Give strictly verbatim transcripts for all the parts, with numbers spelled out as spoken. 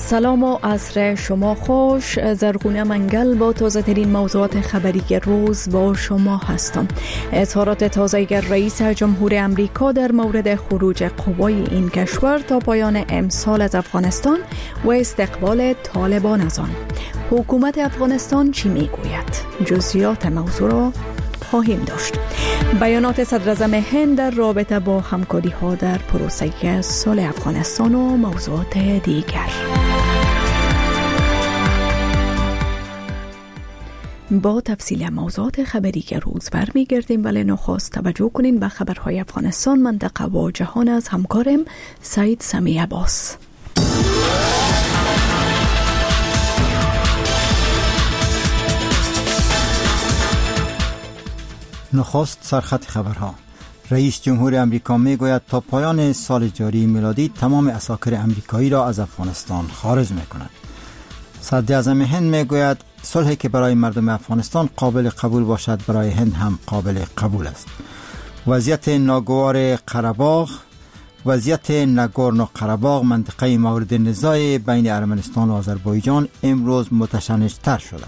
سلام و عصر شما خوش. زرغونه منگل با تازه ترین موضوعات خبری روز با شما هستم. اظهارات تازه رئیس جمهور امریکا در مورد خروج قوای این کشور تا پایان امسال از افغانستان و استقبال طالبان از آن. حکومت افغانستان چی میگوید؟ جزئیات موضوع را خواهیم داشت. بیانات صدراعظم هند در رابطه با همکاری ها در پروسه صلح افغانستان و موضوعات دیگر. با تفصیل موضوعات خبری که روز برمیگردیم، ولی نخست توجه کنین به خبرهای افغانستان، منطقه و جهان از همکارم سعید سمی عباس. نخست سرخط خبرها. رئیس جمهور امریکا میگوید تا پایان سال جاری میلادی تمام عساکر امریکایی را از افغانستان خارج میکند. صدراعظم هند میگوید صلحی که برای مردم افغانستان قابل قبول باشد برای هند هم قابل قبول است. وضعیت ناگوار قره‌باغ وضعیت ناگورنو قره‌باغ منطقه مورد نزاع بین ارمنستان و آذربایجان امروز متشنج‌تر شده.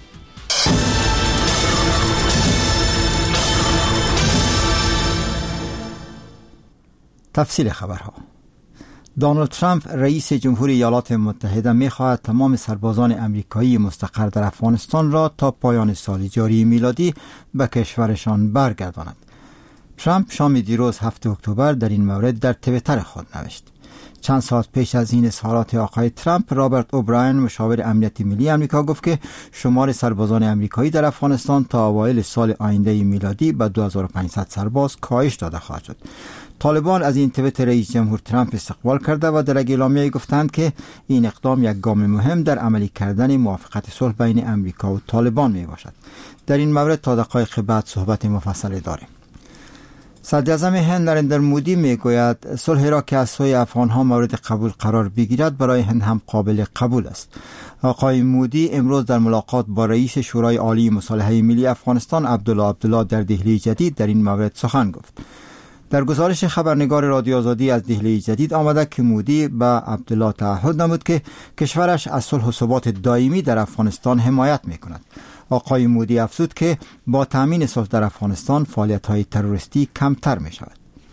تفصیل خبرها. دونالد ترامپ رئیس جمهوری ایالات متحده می‌خواهد تمام سربازان امریکایی مستقر در افغانستان را تا پایان سال جاری میلادی به کشورشان برگرداند. ترامپ شام دیروز هفتم اکتبر در این مورد در توییتر خود نوشت. چند ساعت پیش از این اظهارات آقای ترامپ، رابرت اوبراین مشاور امنیت ملی امریکا گفت که شمار سربازان امریکایی در افغانستان تا اوایل سال آینده میلادی به دو هزار و پانصد سرباز کاهش داده خواهد شد. طالبان از این توییت رئیس جمهور ترامپ استقبال کرده و در یک اعلامیه گفتند که این اقدام یک گام مهم در عملی کردن موافقت صلح بین امریکا و طالبان می باشد. در این مورد تا دقایق بعد صحبت مفصل داریم. صدراعظم هند نریندر مودی میگوید صلحی را که از سوی افغانها مورد قبول قرار بگیرد برای هند هم قابل قبول است. آقای مودی امروز در ملاقات با رئیس شورای عالی مصالحه ملی افغانستان عبدالله عبدالله در دهلی جدید در این مورد سخن گفت. در گزارش خبرنگار رادیو آزادی از دهلی جدید آمده که مودی به عبدالله تعهد نمود که کشورش از صلح و ثبات دائمی در افغانستان حمایت میکند. آقای مودی افزود که با تامین صلح در افغانستان فعالیت‌های تروریستی کمتر می‌شود.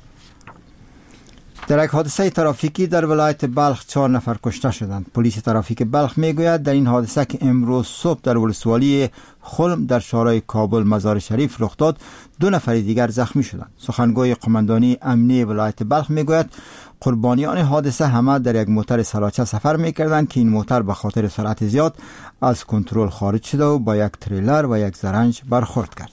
در یک حادثه ترافیکی در ولایت بلخ چهار نفر کشته شدند. پلیس ترافیک بلخ میگوید در این حادثه که امروز صبح در ولسوالی خلم در شارع کابل مزار شریف رخ داد، دو نفر دیگر زخمی شدند. سخنگوی قماندانی امنیه ولایت بلخ میگوید قربانیان حادثه همه در یک موتر سراچه سفر میکردند که این موتر به خاطر سرعت زیاد از کنترل خارج شده و با یک تریلر و یک زرنج برخورد کرد.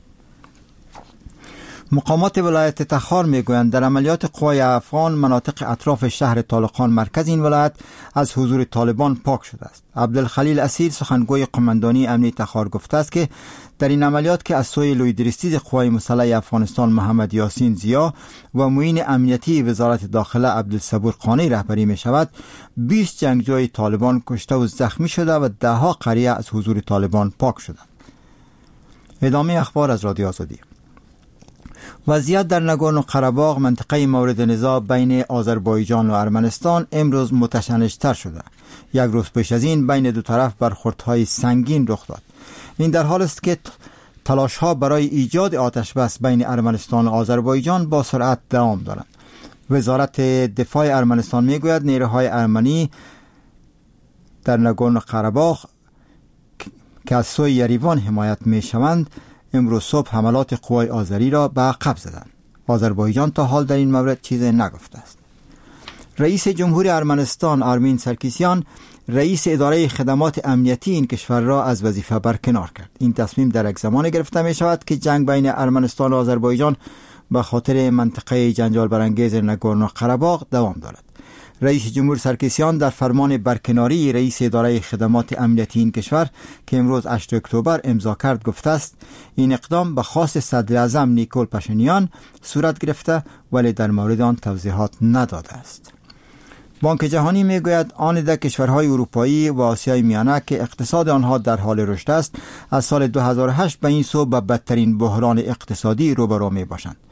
مقامات ولایت تخار میگویند در عملیات قوای افغان مناطق اطراف شهر طالقان مرکز این ولایت از حضور طالبان پاک شده است. عبدالخلیل اسیر سخنگوی قماندانی امنی تخار گفته است که در این عملیات که از سوی لویدرستیز قوای مسلح افغانستان محمد یاسین زیا و معین امنیتی وزارت داخله عبدالصبور قانی رهبری می شود، بیست جنگجوی طالبان کشته و زخمی شده و ده ها قریه از حضور طالبان پاک شدند. ادامه اخبار از رادیو آزادی. وضعیت در ناگورنو قره‌باغ منطقه مورد نزاع بین آذربایجان و ارمنستان امروز متشنج‌تر شده. یک روز پیش از این بین دو طرف برخوردهای سنگین رخ داد. این در حال است که تلاش‌ها برای ایجاد آتش بس بین ارمنستان و آذربایجان با سرعت دوام دارند. وزارت دفاع ارمنستان میگوید نیروهای ارمنی در ناگورنو قره‌باغ که از سوی یریوان حمایت می‌شوند امروز صبح حملات قوای آذری را به عقب زدند. آذربایجان تا حال در این مورد چیزی نگفته است. رئیس جمهور ارمنستان آرمین سرکیسیان رئیس اداره خدمات امنیتی این کشور را از وظیفه برکنار کرد. این تصمیم در یک زمان گرفته می شود که جنگ بین ارمنستان و آذربایجان به خاطر منطقه جنجال برانگیز ناگورنو قره‌باغ دوام دارد. رئیس جمهور سرکیسیان در فرمان برکناری رئیس اداره خدمات امنیتی این کشور که امروز هشتم اکتبر امضا کرد گفته است این اقدام به خواست صدر اعظم نیکول پاشینیان صورت گرفته ولی در مورد آن توضیحات نداده است. بانک جهانی میگوید آنده کشورهای اروپایی و آسیای میانه که اقتصاد آنها در حال رشد است از سال دو هزار و هشت به این سو به بدترین بحران اقتصادی روبرو می باشند.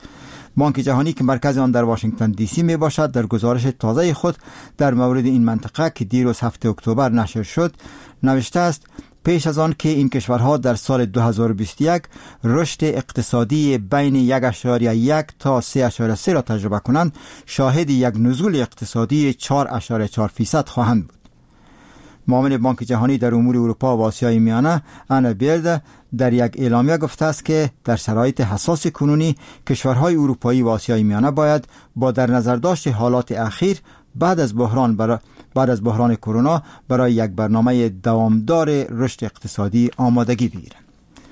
بانک جهانی که مرکز آن در واشنگتن دی سی می باشد در گزارش تازه خود در مورد این منطقه که دیروز هفته اکتبر نشر شد نوشته است پیش از آن که این کشورها در سال دو هزار و بیست و یک رشد اقتصادی بین یک ممیز یک تا سه ممیز سه را تجربه کنند، شاهد یک نزول اقتصادی چهار ممیز چهار فیصد خواهند بود. معاون بانک جهانی در امور اروپا و آسیای میانه انا بیرد در یک اعلامیه گفته است که در شرایط حساس کنونی کشورهای اروپایی و آسیای میانه باید با در نظر داشت حالات اخیر بعد از بحران برای بعد از بحران کرونا برای یک برنامه دوامدار رشد اقتصادی آمادگی بگیرند.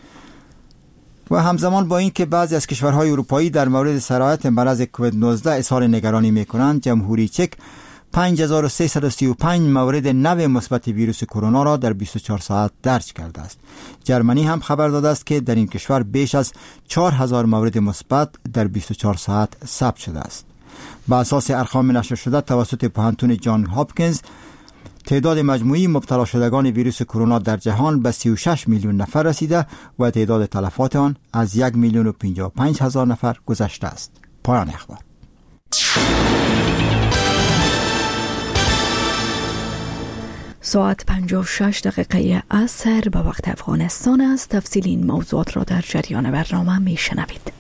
و همزمان با این که بعضی از کشورهای اروپایی در مورد سرایت مرض کووید نوزده اظهار نگرانی می‌کنند، جمهوری چک پنج هزار و سیصد و سی و پنج مورد نو مثبت ویروس کرونا را در بیست و چهار ساعت درج کرده است. جرمنی هم خبر داده است که در این کشور بیش از چهار هزار مورد مثبت در بیست و چهار ساعت ثبت شده است. با اساس ارقام نشر شده توسط پوهنتون جان هاپکینز، تعداد مجموعی مبتلا شدگان ویروس کرونا در جهان به سی و شش میلیون نفر رسیده و تعداد تلفات آن از یک میلیون و پنجاه و پنج هزار نفر گذشته است. پایان اخبار. ساعت پنجاه و شش دقیقه عصر به وقت افغانستان است. تفصیل این موضوعات را در جریان برنامه می شنوید.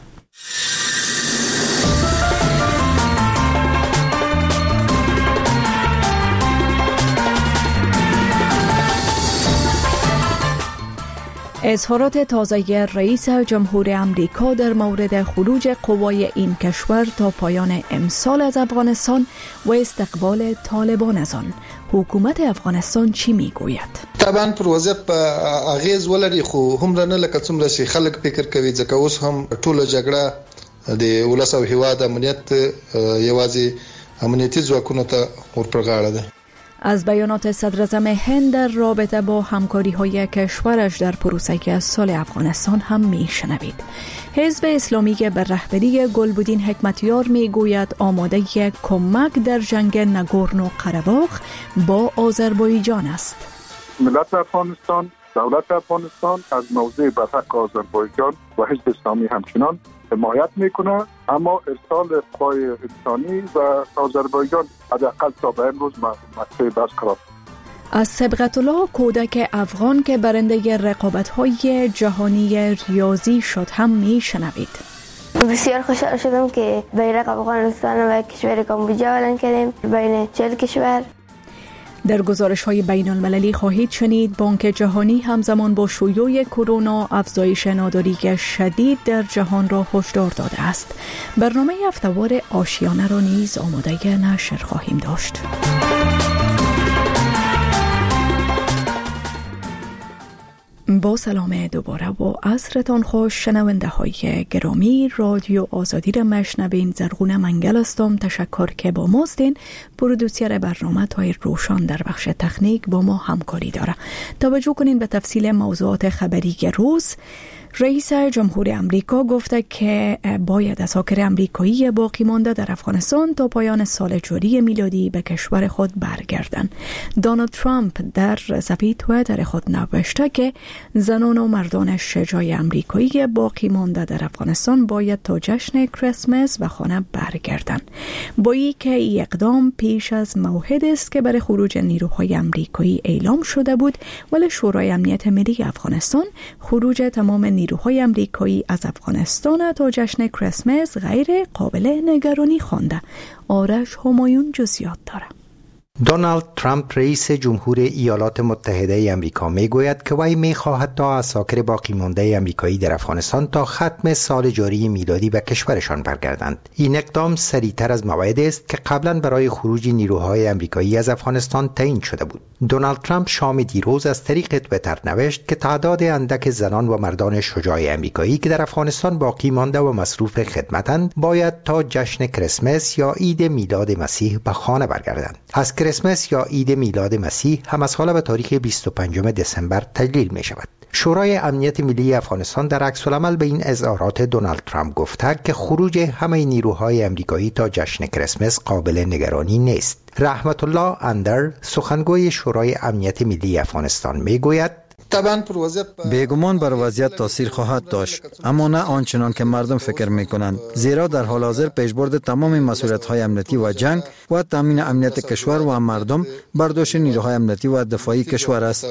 اظهارات تازه رئیس جمهور امریکا در مورد خروج قوای این کشور تا پایان امسال از افغانستان و استقبال طالبان از آن. حکومت افغانستان چی میگوید؟ طبعا پر وضعیت په اغیز ولري خو هم نه لکه څومره چې خلک فکر کوي ځکه اوس هم ټوله جګړه د ولس او هیواد امنیت یوازې امنیتي ځواکونو ته ورپرغاړه ده. از بیانات صدراعظم هند در رابطه با همکاری‌های کشورش در پروسه سال افغانستان هم میشنوید. حزب اسلامی به رهبری گلبدین حکمتیار میگوید آماده کمک در جنگ نگورنو قره‌باغ با آذربایجان است. ملت افغانستان، دولت افغانستان از موضع برحق آذربایجان و حزب اسلامی همچنان حمایت میکنه، اما ارسال قوای انسانی و آذربایجان حداقل تا به امروز مقطع بس قرار. از سبقت الله کودک افغان که برنده رقابت‌های جهانی ریاضی شد هم میشنوید. بسیار خوشحال شدم که بیرق افغانستان و کشور کامبوجا اعلان کردیم بین چهل کشور. در گزارش‌های بین‌المللی خواهید شنید بانک جهانی همزمان با شیوع کرونا افزایش ناداری شدید در جهان را هشدار داده است. برنامه هفته‌وار آشیانه را نیز آماده نشر خواهیم داشت. با سلام دوباره و عصرتان خوش شنونده های گرامی. رادیو آزادی را مشنوین. زرغونه منگل هستم. تشکر که با ماستین. پرودوسر برنامه تایر روشان در بخش تکنیک با ما همکاری داره. توجه کنین به تفصیل موضوعات خبری روز. رئیس جمهور امریکا گفته که باید اساکر امریکایی باقی مانده در افغانستان تا پایان سال جاری میلادی به کشور خود برگردند. دونالد ترامپ در صفحه توییتر خود نوشته که زنان و مردان شجاع امریکایی باقی مانده در افغانستان باید تا جشن کریسمس به خانه برگردند. با اینکه این اقدام پیش از موعد است که برای خروج نیروهای امریکایی اعلام شده بود، ولی شورای امنیت ملی افغانستان خروج تمام نیروهای امریکایی از افغانستان تا جشن کریسمس غیر قابل نگرانی خوانده. آرش همایون جزئیات داره. دونالد ترامپ رئیس جمهور ایالات متحده آمریکا میگوید که وی میخواهد تا اساکر باقی مانده آمریکایی در افغانستان تا ختم سال جاری میلادی به کشورشان برگردند. این اقدام سریعتر از موعد است که قبلا برای خروج نیروهای آمریکایی از افغانستان تعیین شده بود. دونالد ترامپ شام دیروز از طریق توییتر نوشت که تعداد اندک زنان و مردان شجاع آمریکایی که در افغانستان باقی مانده و مصروف خدمتند باید تا جشن کریسمس یا عید میلاد مسیح به خانه برگردند. از کریسمس یا عید میلاد مسیح هم از حالا به تاریخ بیست و پنجم دسامبر تجلیل می شود. شورای امنیت ملی افغانستان در عکس العمل به این اظهارات دونالد ترامپ گفته که خروج همه نیروهای امریکایی تا جشن کریسمس قابل نگرانی نیست. رحمت الله اندر سخنگوی شورای امنیت ملی افغانستان می گوید طبعا پر وضعیت بیگمان بر وضعیت تاثیر خواهد داشت، اما نه آنچنان که مردم فکر میکنند، زیرا در حال حاضر پیشبرد تمام مسئولیت‌های امنیتی و جنگ و تامین امنیت کشور و مردم بر دوش نیروهای امنیتی و دفاعی کشور است.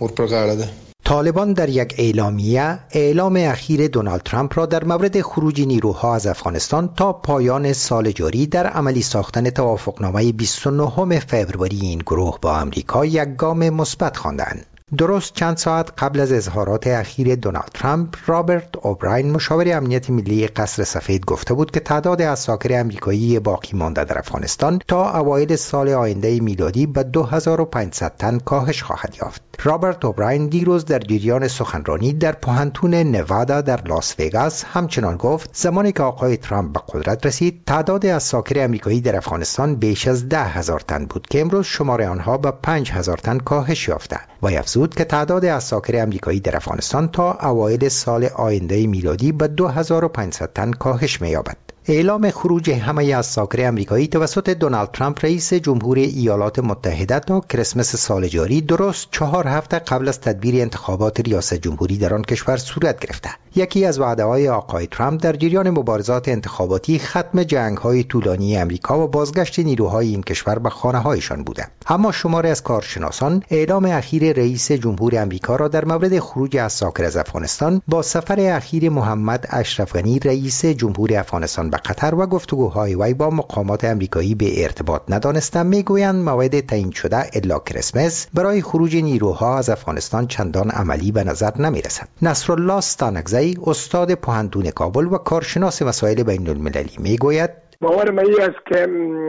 طالبان در یک اعلامیه اعلام اخیر دونالد ترامپ را در مورد خروج نیروها از افغانستان تا پایان سال جاری در عملی ساختن توافقنامه بیست و نهم فوریه این گروه با آمریکا یک گام مثبت خواندند. درست چند ساعت قبل از اظهارات اخیر دونالد ترامپ، رابرت اوبراین مشاور امنیت ملی قصر سفید گفته بود که تعداد عساکر آمریکایی باقی مانده در افغانستان تا اوایل سال آینده میلادی به دو هزار و پانصد تن کاهش خواهد یافت. رابرت اوبراین دیروز در جریان سخنرانی در پوهنتون نوادا در لاس وگاس همچنان گفت زمانی که آقای ترامپ به قدرت رسید تعداد عساکر آمریکایی در افغانستان بیش از ده هزار تن بود که امروز شمار آنها به پنج هزار تن کاهش یافته و افزود که تعداد عساکر آمریکایی در افغانستان تا اوایل سال آینده میلادی به دو هزار و پانصد تن کاهش می‌یابد. اعلام خروج همه عساکر آمریکایی توسط دونالد ترامپ رئیس جمهور ایالات متحده تا کریسمس سال جاری درست چهار هفته قبل از تدبیر انتخابات ریاست جمهوری در آن کشور صورت گرفته. یکی از وعده‌های آقای ترامپ در جریان مبارزات انتخاباتی ختم جنگ‌های طولانی آمریکا و بازگشت نیروهای این کشور به خانه‌هایشان بوده. اما شماری از کارشناسان اعلام اخیر رئیس جمهور آمریکا را در مورد خروج عساکر از افغانستان با سفر اخیر محمد اشرف غنی رئیس جمهور افغانستان به قطر و گفتگوهای وی با مقامات آمریکایی به ارتباط ندانستند، میگویند موعد تعیین شده الا کریسمس برای خروج نیروها از افغانستان چندان عملی به نظر نمیرسد. نصرالله ستانکزی استاد پوهنتون کابل و کارشناس مسائل بین المللی میگوید باور من این است که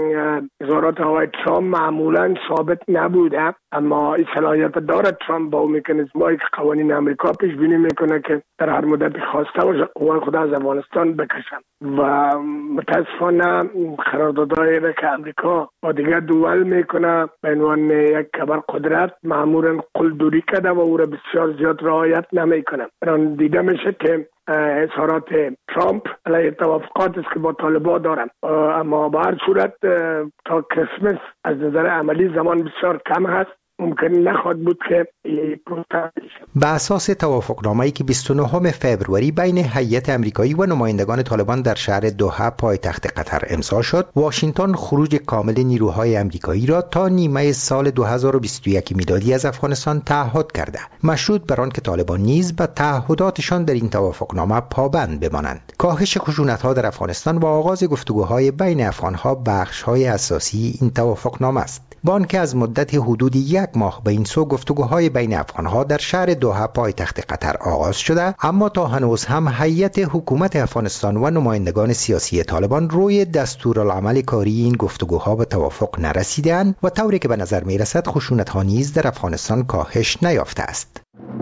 اظهارات آقای ترامپ معمولا ثابت نبوده، اما این صلاحیت دارد ترامپ با مکانیزمایی که قوانین آمریکا پیش بینی میکنه که در هر مدت خواسته باشه قوای خود از افغانستان بکشن و متاسفانه قراردادهایی که آمریکا با دیگر دول میکنه به عنوان یک ابرقدرت معمولا قلدری کرده و او را بسیار زیاد رعایت نمیکنه. الان دیده میشه که اظهارات ترامپ علیه توافقات است که با طالبان دارن، اما به هر صورت تا کریسمس از نظر عملی زمان بسیار کم هست، ممکن نخواهد بود که به اساس توافقنامه‌ای که بیست و نهم فوریه بین هیئت آمریکایی و نمایندگان طالبان در شهر دوحه پایتخت قطر امضا شد، واشنگتن خروج کامل نیروهای آمریکایی را تا نیمه سال دو هزار و بیست و یک میلادی از افغانستان تعهد کرده، مشروط بر آن که طالبان نیز به تعهداتشان در این توافقنامه پابند بمانند. کاهش خشونت‌ها در افغانستان و آغاز گفتگوهای بین افغان‌ها بخش‌های اساسی این توافقنامه است. با آنکه از مدت حدود یک ماه به این سو گفتگوهای بین افغانها در شهر دوحه پایتخت قطر آغاز شده، اما تا هنوز هم هیئت حکومت افغانستان و نمایندگان سیاسی طالبان روی دستورالعمل کاری این گفتگوها به توافق نرسیدند و طوری که به نظر می رسد خشونت‌ها نیز در افغانستان کاهش نیافته است.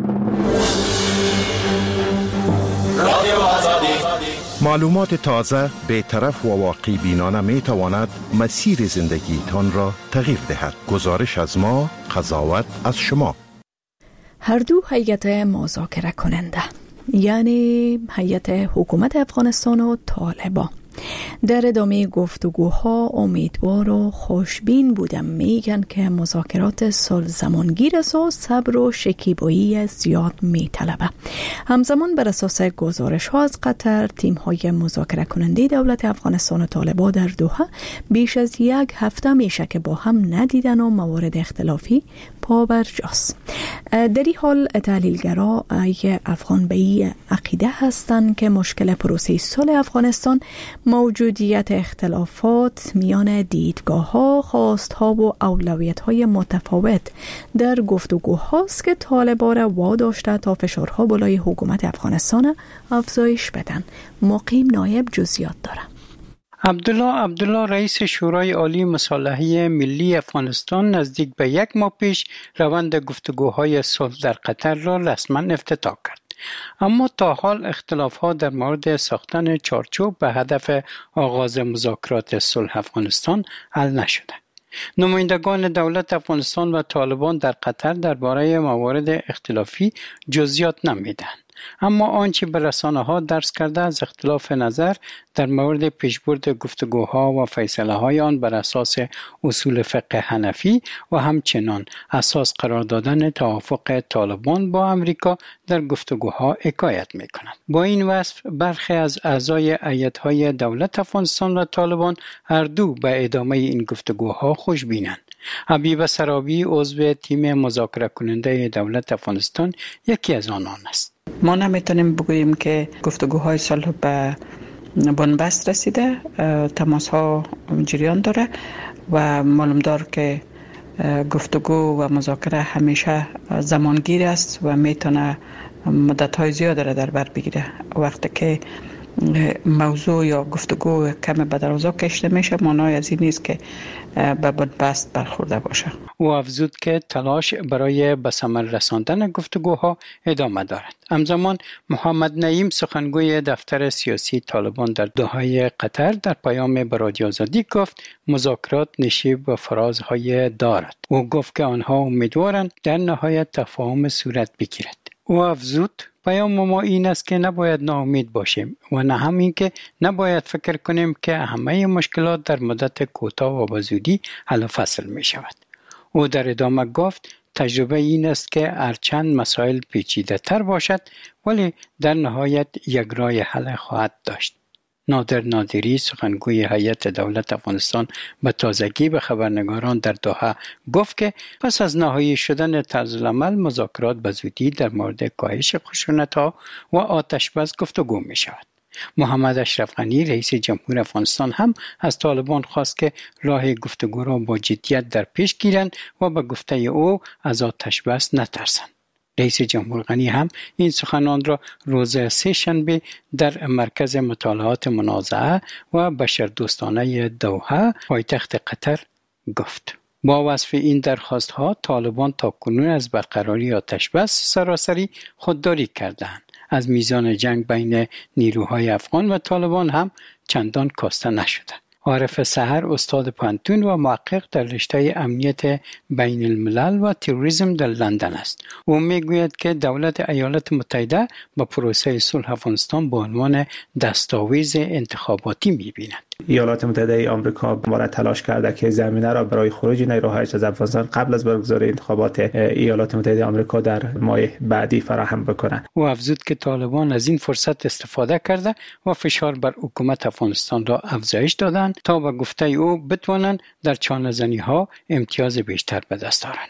معلومات تازه، بی‌طرف و واقع بینانه می تواند مسیر زندگی تان را تغییر دهد. گزارش از ما، قضاوت از شما. هر دو هیئت مذاکره کننده، یعنی هیئت حکومت افغانستان و طالبان، در ادامه گفتگوها امیدوار و خوشبین بودم. میگن که مذاکرات صلح زمانگیر است و صبر و شکیبایی زیاد میطلبه. همزمان بر اساس گزارش ها از قطر، تیم های مذاکره کننده دولت افغانستان و طالبان در دوحه بیش از یک هفته میشه که با هم ندیدن و موارد اختلافی پابرجاست. در این حال تحلیلگرا افغان به این عقیده هستند که مشکل پروسه صلح افغانستان موجودیت اختلافات میان دیدگاه‌ها، خواست‌ها و اولویت‌های متفاوت در گفتگوهاست که طالبان را واداشته تا فشارها بالای حکومت افغانستان افزایش بدن. مقیم نایب جزئیات داره. عبدالله عبدالله رئیس شورای عالی مصالحه ملی افغانستان نزدیک به یک ماه پیش روند گفتگوهای صلح در قطر را رسما افتتاح کرد. اما تا حال اختلافات در مورد ساختن چارچوب به هدف آغاز مذاکرات صلح افغانستان حل نشده. نمایندگان دولت افغانستان و طالبان در قطر درباره موارد اختلافی جزئیات نمیدهند. اما آنچه به رسانه ها درس کرده از اختلاف نظر در مورد پیشبرد گفتگوها و فیصله های آن بر اساس اصول فقه حنفی و همچنان اساس قرار دادن توافق طالبان با امریکا در گفتگوها حکایت می کند. با این وصف برخی از اعضای هیئت‌های دولت افغانستان و طالبان هر دو به ادامه این گفتگوها خوشبینند. حبیب سرابی عضو تیم مذاکره کننده دولت افغانستان یکی از آنان است. ما نمیتونیم بگوییم که گفتگوهای صلح به بنبست رسیده، تماس ها جریان داره و معلوم دار که گفتگو و مذاکره همیشه زمانگیر است و میتونه مدت های زیاد را در بر بگیره. وقتی که موضوع یا گفتگو کم به دروازه کشیده میشه معنای از این نیست که به بنبست برخورده باشه. او افزود که تلاش برای به ثمر رساندن گفتگوها ادامه دارد. همزمان محمد نعیم سخنگوی دفتر سیاسی طالبان در دوحه قطر در پیام به رادیو آزادی گفت مذاکرات نشیب و فرازهای دارد. او گفت که آنها امیدوارند در نهایت تفاهم صورت بگیرد. او افزود پیام ما این است که نباید ناامید باشیم و نه هم این که نباید فکر کنیم که همه مشکلات در مدت کوتاه و به زودی حل و فصل می شود. او در ادامه گفت تجربه این است که هرچند مسائل پیچیده تر باشد ولی در نهایت یک راه حل خواهد داشت. نادر نادری سخنگوی هیئت دولت افغانستان به تازگی به خبرنگاران در دوحه گفت که پس از نهایی شدن طرزالعمل مذاکرات به زودی در مورد کاهش خشونت‌ها و آتش بس گفتگو می شود. محمد اشرف غنی رئیس جمهور افغانستان هم از طالبان خواست که راه گفتگو را با جدیت در پیش گیرند و به گفته او از آتش بس نترسند. رئیس جمهور غنی هم این سخنان را روز سه شنبه در مرکز مطالعات منازعه و بشردوستانه دوحه پایتخت قطر گفت. با وصف این درخواست ها طالبان تاکنون از برقراری آتش بس سراسری خودداری کردند. از میزان جنگ بین نیروهای افغان و طالبان هم چندان کاسته نشده. عارف سحر استاد پانتون و محقق در رشته امنیت بین الملل و تروریسم در لندن است. او میگوید که دولت ایالات متحده با پروسه صلح افغانستان به عنوان دستاویز انتخاباتی می‌بیند. ایالات متحده آمریکا باید تلاش کرده که زمینه را برای خروج نیروهایش از افغانستان قبل از برگزاری انتخابات ایالات متحده آمریکا در ماه بعدی فراهم بکنند. او افزود که طالبان از این فرصت استفاده کرده و فشار بر حکومت افغانستان را افزایش دادند تا به گفته او بتوانند در چانه‌زنی‌ها امتیاز بیشتر به دست آورند.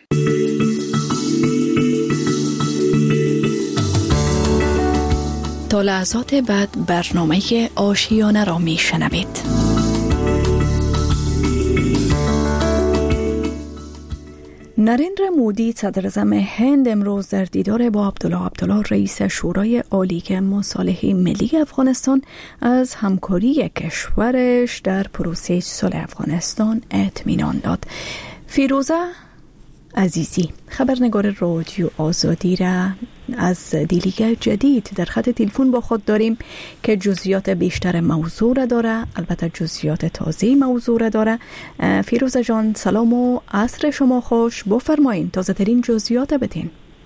تا لحظات بعد برنامه آشیانه را می شنوید. نریندر مودی صدر اعظم هند امروز در دیدار با عبدالله عبدالله رئیس شورای عالی مصالحه ملی افغانستان از همکاری کشورش در پروسه صلح افغانستان اطمینان داد. فیروزه عزیزی خبرنگار رادیو آزادی را از دیلیگ جدید در خط تلفن با خود داریم که جزئیات بیشتر موضوع را داره، البته جزئیات تازه موضوع را داره. فیروزه جان سلام و عصر شما خوش، بفرمایین تازه ترین جزئیات بدین.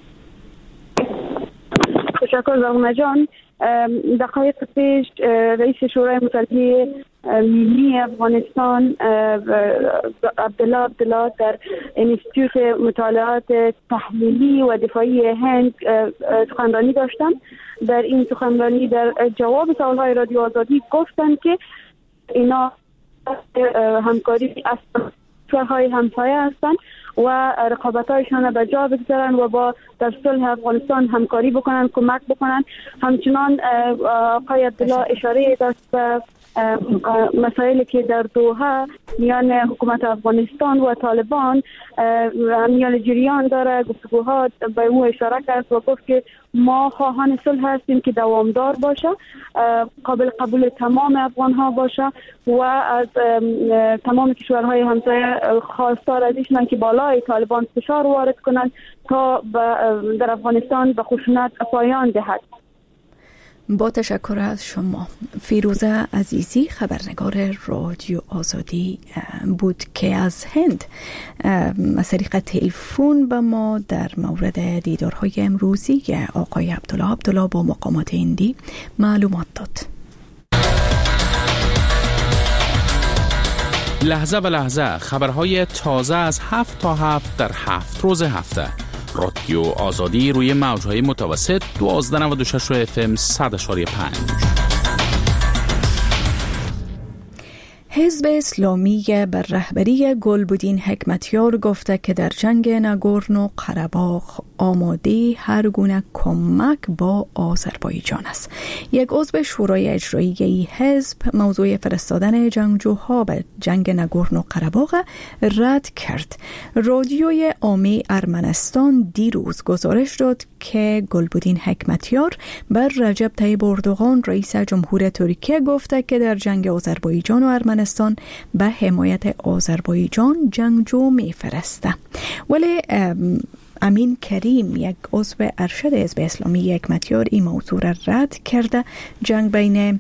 تشکر زغمه جان. دقایق پیش رئیس شورای مصالحه ملی افغانستان عبدالله عبدالله در انستیتوت مطالعات تحلیلی و دفاعی هند سخنرانی داشتند. در این سخنرانی در جواب سوالهای رادیو آزادی گفتند که اینا همکاری از کشورهای همسایه هستند و رقابت‌هایشان به جا بگذارن و با در صلح افغانستان همکاری بکنن، کمک بکنن. همچنان آقای عبدالله اشاره داشت به مسائلی که در دوحه میان حکومت افغانستان و طالبان میان جریان داره، گفتگوها به او اشاره کرد و گفت که ما خواهان صلح هستیم که دوامدار باشه، قابل قبول تمام افغان ها باشه و از تمام کشورهای همسایه خواستار از ایشان که بالای طالبان فشار وارد کنند تا در افغانستان به خشونت پایان دهد. با تشکر از شما. فیروزه عزیزی خبرنگار رادیو آزادی بود که از هند از طریق تلفن به ما در مورد دیدارهای امروزی آقای عبدالله عبدالله با مقامات هندی معلومات داد. لحظه به لحظه خبرهای تازه از هفت تا هفت در هفت روز هفته. رادیو آزادی روی موجهای متوسط دوازده نود و شش اف ام صد و پنج. حزب اسلامی بر رهبری گلبدین حکمتیار گفته که در جنگ ناگورنو قره‌باغ آماده هر گونه کمک با آذربایجان است. یک عضو شورای اجرایی حزب موضوع فرستادن جنگجوها به جنگ ناگورنو قره‌باغ رد کرد. رادیوی عامی ارمنستان دیروز گزارش داد که گلبدین حکمتیار بر رجب طیب اردوغان رئیس جمهور ترکیه گفته که در جنگ آذربایجان و ارمنستان به حمایت آذربایجان جنگجو میفرسته. ولی امین کریم یک عضو ارشد حزب اسلامی حکمتیار این موضوع را رد کرده. جنگ بین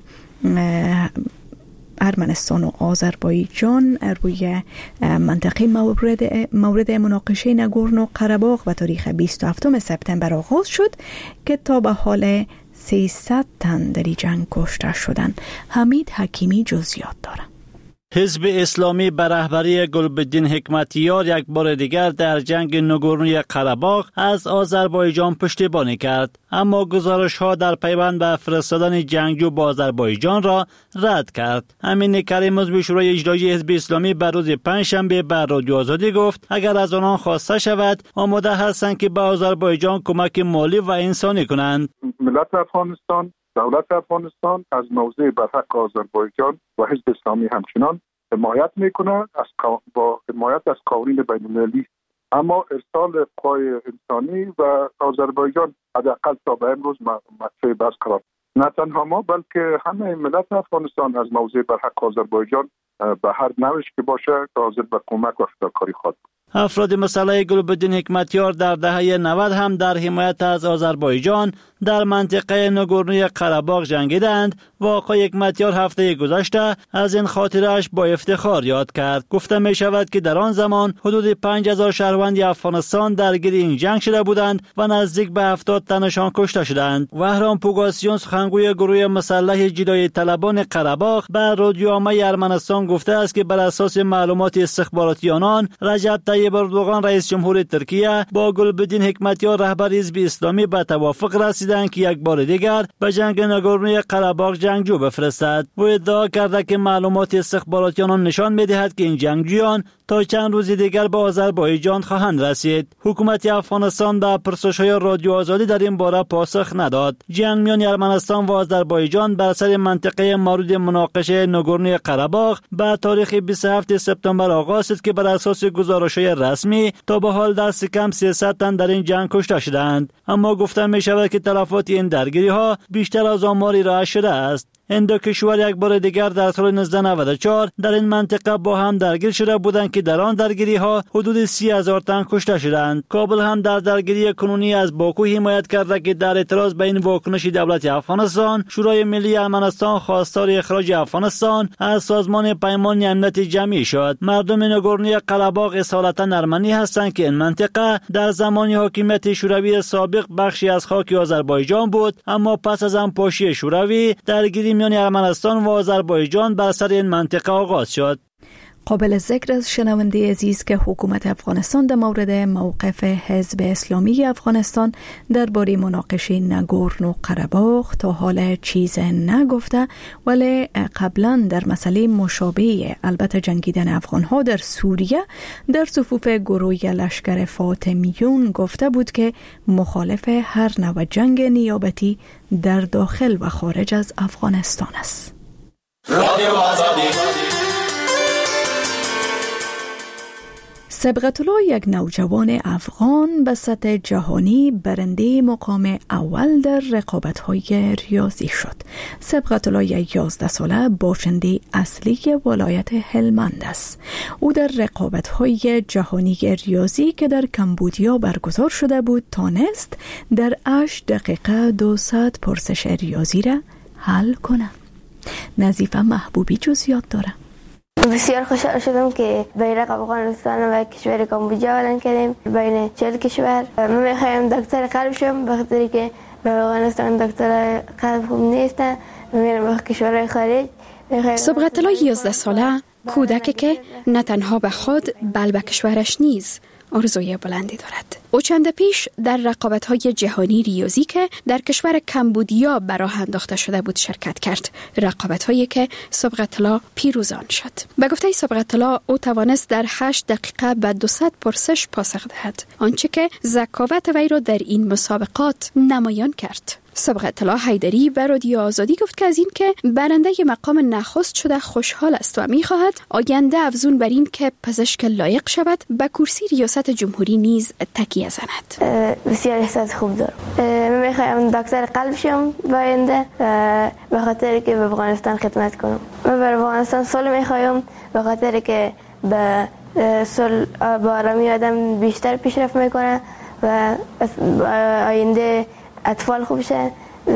ارمنستان و آذربایجان روی منطقه مورد مورد مناقشه ناگورنو قره‌باغ و تاریخ بیست و هفتم سپتامبر آغاز شد که تا به حال سیصد تن در این جنگ کشته شدند. حمید حکیمی جزئیات دارد. حزب اسلامی به رهبری گلبدین حکمتیار یک بار دیگر در جنگ ناگورنوی قره‌باغ از آذربایجان پشتیبانی کرد، اما گزارش ها در پیوند به فرستادن جنگجو با آذربایجان را رد کرد. امین کریم عضو شورای اجرایی حزب اسلامی بر روز پنجشنبه بر رادیو آزادی گفت اگر از آنان خواسته شود آماده هستند که به آذربایجان کمک مالی و انسانی کنند. ملت افغانستان، دولت افغانستان از موضع برحق آذربایجان و حزب اسلامی همچنان حمایت میکنه از با حمایت از قوانین بین المللی، اما ارسال قوای انسانی و آذربایجان حداقل تا به امروز مطرح بحث قرار. نه تنها ما بلکه همه ملت افغانستان از موضع برحق آذربایجان به هر نوعش که باشه حاضر به کمک و فداکاری خواهد. افراد مسلح گلبدین حکمتیار در دهه نود هم در حمایت از آذربایجان در منطقه ناگورنوی قره‌باغ جنگیدند و آقای حکمتیار هفته گذشته از این خاطره‌اش با افتخار یاد کرد. گفته می شود که در آن زمان حدود پنج هزار شهروند افغانستان درگیر این جنگ شده بودند و نزدیک به هفتاد تنشان کشته شدند. وهران پوگاسیون سخنگوی گروه مسلح جدایی طلبان قره‌باغ بر رادیو عامی ارمنستان گفته است که بر اساس معلومات استخباراتی آنان رجب طیب اردوغان رئیس جمهور ترکیه با گلبدین حکمتیار رهبر حزب اسلامی به توافق رسیدند که یک بار دیگر به جنگ ناگورنوی قره‌باغ جنگجو بفرستد. او ادعا کرده که معلومات استخباراتی آنان نشان می‌دهد که این جنگجویان تا چند روز دیگر به آذربایجان خواهند رسید. حکومت افغانستان به پرسش‌های رادیو آزادی در این باره پاسخ نداد. جنگ میان ارمنستان و آذربایجان بر سر منطقه مورد مناقشه ناگورنوی قره‌باغ به تاریخ بیست و هفتم سپتامبر آغاز شد که بر اساس گزارش‌های رسمی تا به حال دست کم سیصد تن در این جنگ کشته شدند، اما گفته می شود که تلفات این درگیری‌ها بیشتر از آمار ارائه شده است. این دو کشور یک بار دیگر در سال نوزده نود و چهار در این منطقه با هم درگیر شده بودند که در آن درگیری ها حدود سی هزار تن کشته شدند. کابل هم در درگیری کنونی از باکو حمایت کرده که در اعتراض به این واکنش دولت افغانستان، شورای ملی ارمنستان خواستار اخراج افغانستان از سازمان پیمان امنیت جمعی شد. مردم ناگورنوی قره‌باغ اصالتا ارمنی هستند که این منطقه در زمان حاکمیت شوروی سابق بخشی از خاک آذربایجان بود، اما پس از آنپاشی شوروی درگیری میان ارمنستان و آذربایجان بر سر این منطقه آغاز شد. قابل ذکر از شنونده عزیز که حکومت افغانستان در مورد موقف حزب اسلامی افغانستان درباره مناقشه ناگورنو قره‌باغ تا حال چیز نگفته، ولی قبلا در مسئله مشابه البته جنگیدن افغانها در سوریه در صفوف گروه لشکر فاطمیون گفته بود که مخالف هر نوع جنگ نیابتی در داخل و خارج از افغانستان است. صبغت الله یک نوجوان افغان به سطح جهانی برنده مقام اول در رقابت‌های ریاضی شد. صبغت الله یک یازده ساله باشنده اصلی ولایت هلمند است. او در رقابت‌های جهانی ریاضی که در کمبودیا برگزار شده بود تانست در هشت دقیقه دویست پرسش ریاضی را حل کنه. نظیفه محبوبی جزئیات داره. بسیار خوشحال شدم که بیرق افغانستان و کشور کامبوجا اعلان کردیم بین چهل کشور. من میخوایم دکتر قلب شم بخاطر که به افغانستان دکتر قلب خوب نیستن. میرم به کشورهای خارج. صبغت الله یازده ساله کودکی که نه تنها به خود بل به کشورش نیز آرزوی بلندی دارد. او چند پیش در رقابت‌های جهانی ریاضی که در کشور کمبودیا براه انداخته شده بود شرکت کرد. رقابت‌هایی که صبغت الله پیروزان شد. به گفته صبغت الله او توانست در هشت دقیقه به دویست پرسش پاسخ دهد. آنچه که ذکاوت وی را در این مسابقات نمایان کرد. صبغت الله حیدری به رادیو آزادی گفت که از این که برنده مقام نخست شده خوشحال است و می‌خواهد آینده افزون بر این که پزشک لایق شود به کرسی ریاست جمهوری نیز تکیه زند. بسیار احساس خوب دارم. من می‌خواهم دکتر قلب شم آینده به خاطر که به افغانستان خدمت کنم. من بر افغانستان صلح می‌خواهم به خاطر که به صلح با آرامی آدم بیشتر پیشرفت می‌کنه و آینده اطفال خوب شد.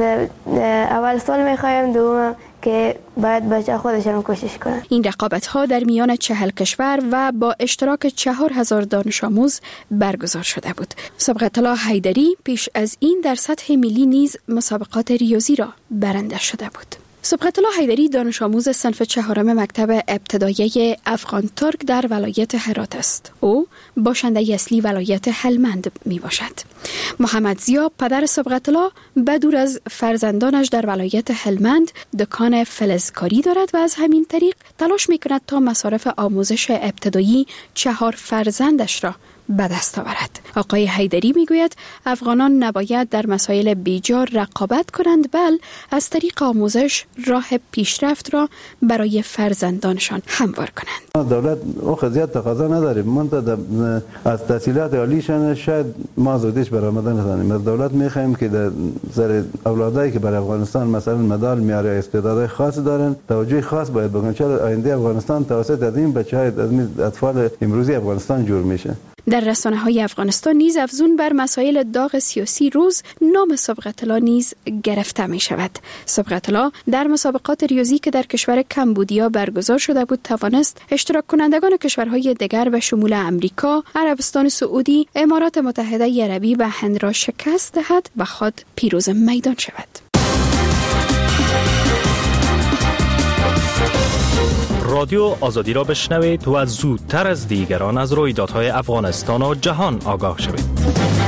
اول سال میخوایم دوم که باید بچه خودشون کوشش کنن. این رقابت ها در میان چهل کشور و با اشتراک چهار هزار دانش آموز برگزار شده بود. صبغت الله حیدری پیش از این در سطح ملی نیز مسابقات ریاضی را برنده شده بود. صبغت الله حیدری دانش آموز صنف چهارم مکتب ابتدایی افغان ترک در ولایت هرات است. او باشنده اصلی ولایت هلمند می باشد. محمد زیا پدر صبغت الله بدور از فرزندانش در ولایت هلمند دکان فلزکاری دارد و از همین طریق تلاش می کند تا مصارف آموزش ابتدایی چهار فرزندش را به دست آورد. آقای حیدری میگوید افغانان نباید در مسائل بیجار رقابت کنند بل از طریق آموزش راه پیشرفت را برای فرزندانشان هموار کنند. دولت او خزیت تقاضا نداره. منتها از تحصیلات عالیشان شاید ما زودش برآمده نتونیم. از دولت میخوایم که در سر اولادایی که برای افغانستان مثلا مدال میاره استعدادهای خاص دارن توجه خاص باید بکنن. چرا آینده افغانستان توسط از این بچهای از این اطفال امروزی افغانستان جور میشه. در رسانه‌های افغانستان نیز افزون بر مسائل داغ سیاسی روز نام صبغت الله نیز گرفته می شود. صبغت الله در مسابقات ریاضی که در کشور کمبودیا برگزار شده بود توانست اشتراک کنندگان کشورهای دیگر به شمول امریکا، عربستان سعودی، امارات متحده عربی و هند را شکست دهد و خود پیروز میدان شود. رادیو آزادی را بشنوید و زودتر از دیگران از رویدادهای افغانستان و جهان آگاه شوید.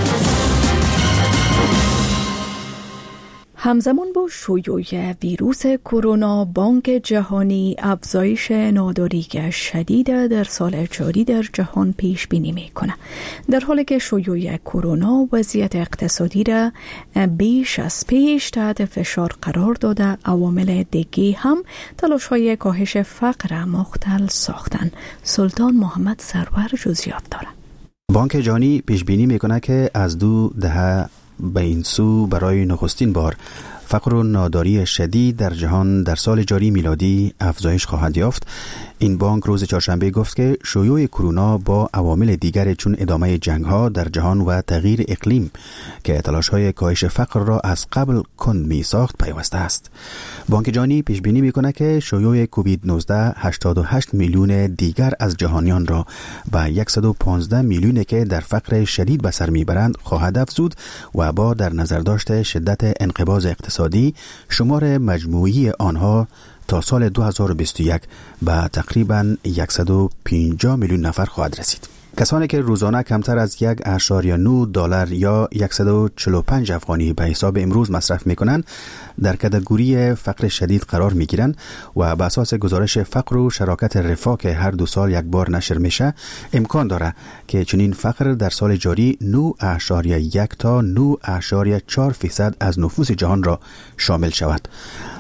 همزمان با شیوع ویروس کرونا، بانک جهانی افزایش ناداری شدید در سال جاری در جهان پیش بینی می‌کند. در حالی که شیوع کرونا وضعیت اقتصادی را بیش از پیش تحت فشار قرار داده، عوامل دیگه هم تلاش‌های کاهش فقر مختل ساختند. سلطان محمد سرور جزئیات دارد. بانک جهانی پیش بینی می‌کند که از دو دهه به این سو برای نخستین بار فقر و ناداری شدید در جهان در سال جاری میلادی افزایش خواهد یافت. این بانک روز چهارشنبه گفت که شیوع کرونا با عوامل دیگر چون ادامه جنگ‌ها در جهان و تغییر اقلیم که تلاش‌های کاهش فقر را از قبل کند می‌ساخت پیوسته است. بانک جهانی پیش بینی می‌کند که شیوع کووید نوزده هشتاد و هشت میلیون دیگر از جهانیان را به صد و پانزده میلیونی که در فقر شدید به سر می‌برند خواهد افزود و با در نظر داشت شدت انقباض اقتصادی شمار مجموعی آنها تا سال دو هزار و بیست و یک به تقریباً صد و پنجاه میلیون نفر خواهد رسید. کسانی که روزانه کمتر از یک اشاریه نه دلار یا صد و چهل و پنج افغانی به حساب امروز مصرف میکنند در کاتگوری فقر شدید قرار میگیرند و به اساس گزارش فقر و شراکت رفاه که هر دو سال یک بار نشر میشه امکان داره که چنین فقر در سال جاری نه اشاریه یک تا نه اشاریه چهار فیصد از نفوس جهان را شامل شود.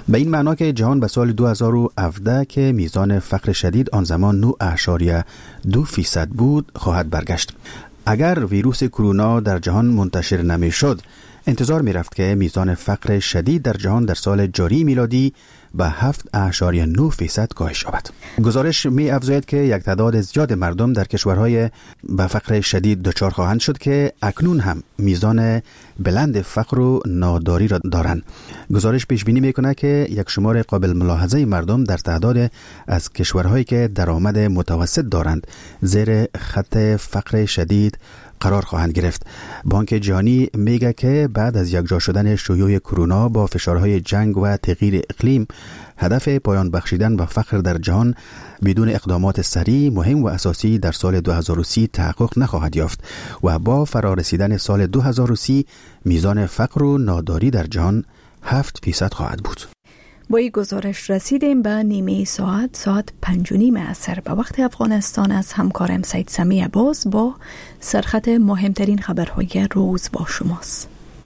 به این معنا که جهان به سال دو هزار و هفده که میزان فقر شدید آن زمان نه اعشاریه دو فیصد بود خواهد برگشت. اگر ویروس کرونا در جهان منتشر نمی شد، انتظار می رفت که میزان فقر شدید در جهان در سال جاری میلادی به هفت اعشاریه نه فیصد کاهش یابد. گزارش می افزاید که یک تعداد زیاد مردم در کشورهای به فقر شدید دچار خواهند شد که اکنون هم میزان بلند فقر و ناداری را دارند. گزارش پیش بینی میکنه که یک شمار قابل ملاحظه مردم در تعداد از کشورهایی که درآمد متوسط دارند زیر خط فقر شدید قرار خواهند گرفت. بانک جهانی میگه که بعد از یکجا شدن شیوع کرونا با فشارهای جنگ و تغییر اقلیم، هدف پایان بخشیدن به فقر در جهان بدون اقدامات سریع مهم و اساسی در سال دو هزار و سی تحقق نخواهد یافت و با فرارسیدن سال دو هزار و سی میزان فقر و ناداری در جهان هفت فیصد خواهد بود. با این گزارش رسیدیم به نیمه ساعت ساعت پنج و نیم عصر به وقت افغانستان. از همکارم سید سمی باز با سرخط مهمترین خبرهای روز با شماست.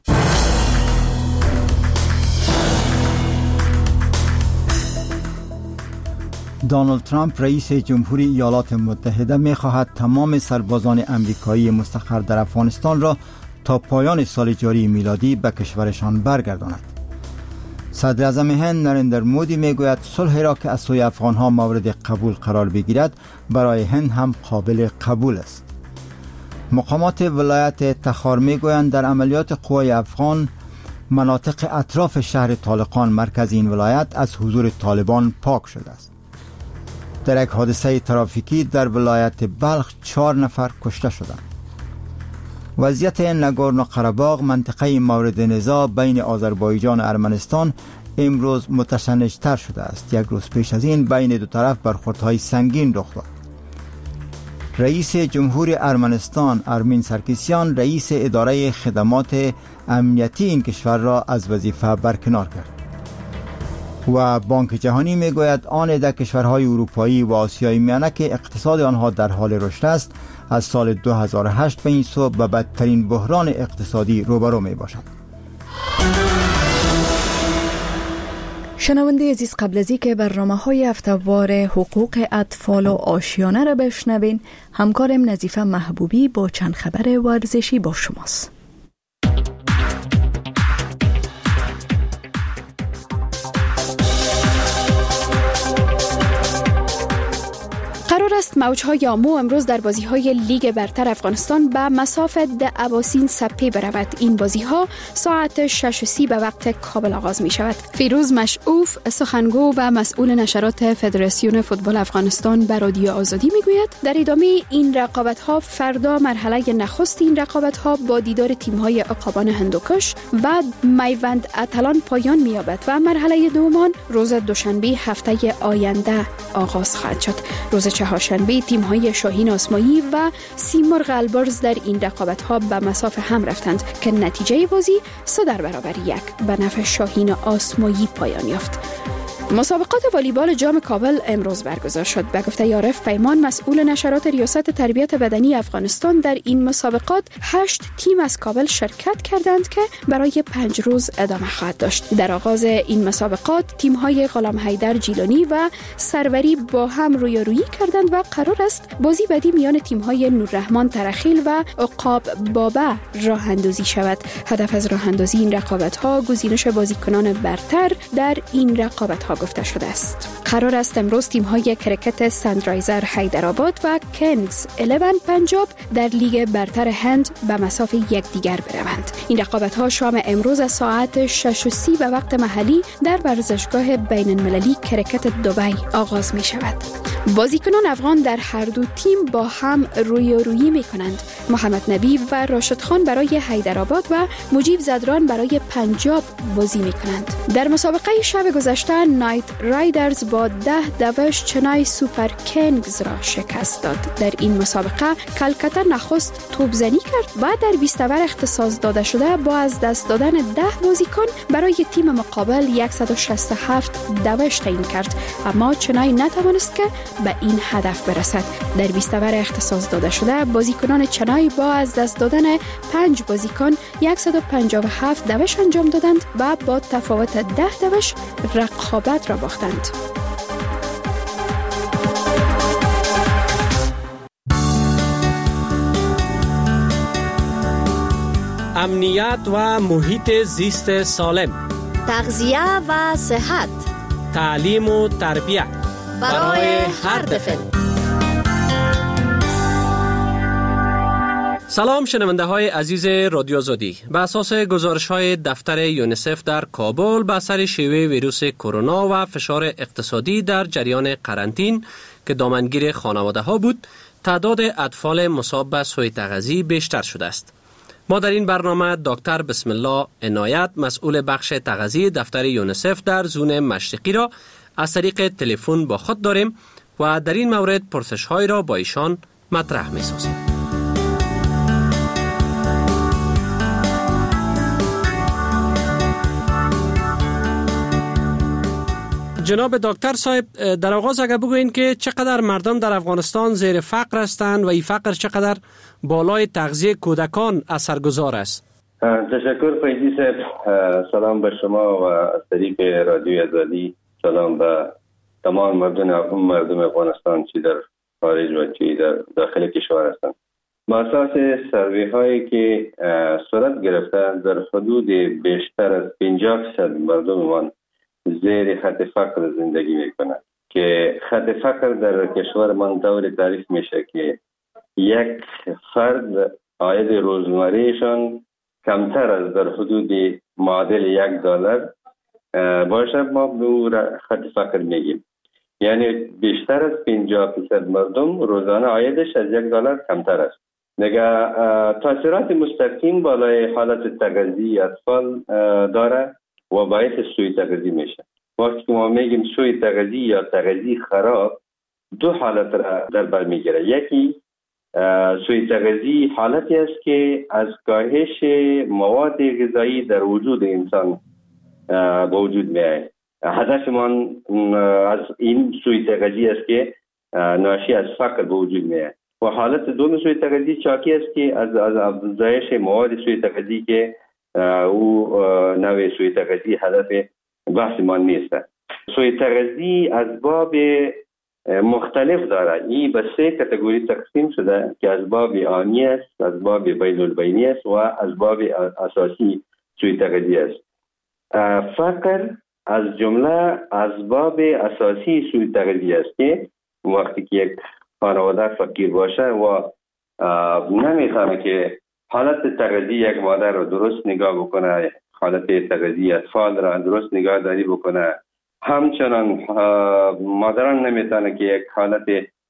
دونالد ترامپ رئیس جمهوری ایالات متحده می خواهد تمام سربازان امریکایی مستقر در افغانستان را تا پایان سال جاری میلادی به کشورشان برگرداند. صدر اعظم هند نریندر مودی میگوید صلح را که از سوی افغانها مورد قبول قرار بگیرد برای هند هم قابل قبول است. مقامات ولایت تخار میگویند در عملیات قوای افغان مناطق اطراف شهر طالقان مرکز این ولایت از حضور طالبان پاک شده است. در یک حادثه ترافیکی در ولایت بلخ چهار نفر کشته شدند. وضعیت نگورنو قره‌باغ منطقه مورد نزاع بین آذربایجان و ارمنستان امروز متشنج‌تر شده است. یک روز پیش از این بین دو طرف برخوردهای سنگین رخ داد. رئیس جمهور ارمنستان ارمین سرکیسیان رئیس اداره خدمات امنیتی این کشور را از وظیفه برکنار کرد. و بانک جهانی میگوید آن در کشورهای اروپایی و آسیای میانه که اقتصاد آنها در حال رشد است از سال دو هزار و هشت به این سو به بدترین بحران اقتصادی روبرو می باشد. شنونده عزیز، قبل از اینکه برنامه‌های هفته‌وار حقوق اطفال و آشیانه را بشنوین، همکارم نظیفه محبوبی با چند خبر ورزشی با شماست. قرار است موج‌های آمو امروز در بازی‌های لیگ برتر افغانستان به مسافت اباسین سپی برود. این بازی‌ها ساعت شش و سی به وقت کابل آغاز می‌شود. فیروز مشعوف سخنگو و مسئول نشرات فدراسیون فوتبال افغانستان به رادیو آزادی می‌گوید در ادامه این رقابت‌ها فردا مرحله نخست این رقابت‌ها با دیدار تیم‌های عقابان هندوکش و میوند اتلان پایان می‌یابد و مرحله دوم روز دوشنبه هفته آینده آغاز خواهد شد. روز چهارشنبه تیم‌های شاهین آسمایی و سیمرغ البرز در این رقابت‌ها به مسافه هم رفتند که نتیجه بازی سه در برابر یک به نفع شاهین آسمایی پایان یافت. مسابقات والیبال جام کابل امروز برگزار شد. به گفته یارف پیمان مسئول نشرات ریاست تربیت بدنی افغانستان در این مسابقات هشت تیم از کابل شرکت کردند که برای پنج روز ادامه خواهد داشت. در آغاز این مسابقات تیم‌های غلام حیدر جیلانی و سروری با هم رویارویی کردند و قرار است بازی بعدی میان تیم‌های نوررحمان ترخیل و عقاب بابا راه اندازی شود. هدف از راه اندازی این رقابت‌ها گزینش بازیکنان برتر در این رقابت‌ها گفته شده است. قرار است امروز تیم‌های کرکت سنرایزر حیدرآباد و کنگز الیون پنجاب در لیگ برتر هند به مسافه یکدیگر بروند. این رقابت‌ها شام امروز از ساعت شش و سی به وقت محلی در ورزشگاه بین‌المللی کرکت دبی آغاز می‌شود. بازیکنان افغان در هر دو تیم با هم رویارویی می‌کنند. محمد نبی و راشد خان برای حیدرآباد و مجیب زدران برای پنجاب بازی می‌کنند. در مسابقه شب گذشته نایت رایدرز با ده دوش چنای سوپر کنگز را شکست داد. در این مسابقه کلکته نخست توپزنی کرد و در بیست اوور اختصاص داده شده با از دست دادن ده بازیکن برای تیم مقابل صد و شصت و هفت دوش تعیین کرد، اما چنای نتوانست که به این هدف برسد. در بیست اوور اختصاص داده شده بازیکنان چنای برونای با از دست دادن پنج بازیکن صد و پنجاه و هفت دوش انجام دادند و با تفاوت ده دوش رقابت را باختند. امنیت و محیط زیست سالم، تغذیه و صحت، تعلیم و تربیت برای هر طفل. سلام شنونده های عزیز رادیو آزادی. به اساس گزارش های دفتر یونیسف در کابل به اثر شیوع ویروس کرونا و فشار اقتصادی در جریان قرنطین که دامنگیر خانواده ها بود، تعداد اطفال مصاب به سوء تغذیه بیشتر شده است. ما در این برنامه دکتر بسم الله عنایت، مسئول بخش تغذیه دفتر یونیسف در زون مشرقی را از طریق تلفن با خود داریم و در این مورد پرسش‌های را با ایشان مطرح می‌سازیم. جناب دکتر صاحب، در آغاز اگر بگوین که چقدر مردم در افغانستان زیر فقر هستند و این فقر چقدر بالای تغذیه کودکان اثرگذار است؟ تشکر فیضی صاحب. سلام به شما و از طریق رادیو آزادی سلام به تمام مردم مردم افغانستان چی در خارج و چی در داخل کشور هستند. با اساس سروی هایی که صورت گرفته در حدود بیشتر از پنجاه درصد مردم زیر خط فقر زندگی میکنند که خط فقر در کشور من طور تعریف میشه که یک فرد عاید روزمرهشان کمتر از در حدود معادل یک دلار باشه، ما به او خط فقر میگیم. یعنی بیشتر از پنجاه درصد مردم روزانه عایدش از یک دلار کمتر است. نگاه تاثیرات مستقیم بالای حالت تغذیه اطفال داره و باعث سوء تغذیه میشه. وقتی که ما میگیم سوء تغذیه یا تغذیه خراب، دو حالت را در بر میگیره. یکی سوء تغذیه حالتی است که از کاهش مواد غذایی در وجود انسان به وجود میاد. هدف من از این سوء تغذیه است که ناشی از فقر به وجود میاد. و حالت دوم سوء تغذیه چاکی است که از از افزایش مواد سوء تغذیه که او نوع سوء تغذیه هدف بحث ما نیست. سوء تغذیه اسباب مختلف داره. این به سه کاتگوری تقسیم شده که اسباب آنی است، اسباب بین البینی است و اسباب اساسی سوء تغذیه است. فقر از جمله اسباب اساسی سوء تغذیه است که وقتی که یک خانواده فقیر باشه و نمیفهمه که حالت تغذیه یک مادر رو درست نگاه بکنه، حالت تغذیه اطفال را درست نگاه داری بکنه، همچنان مادران نمیتونه که یک حالت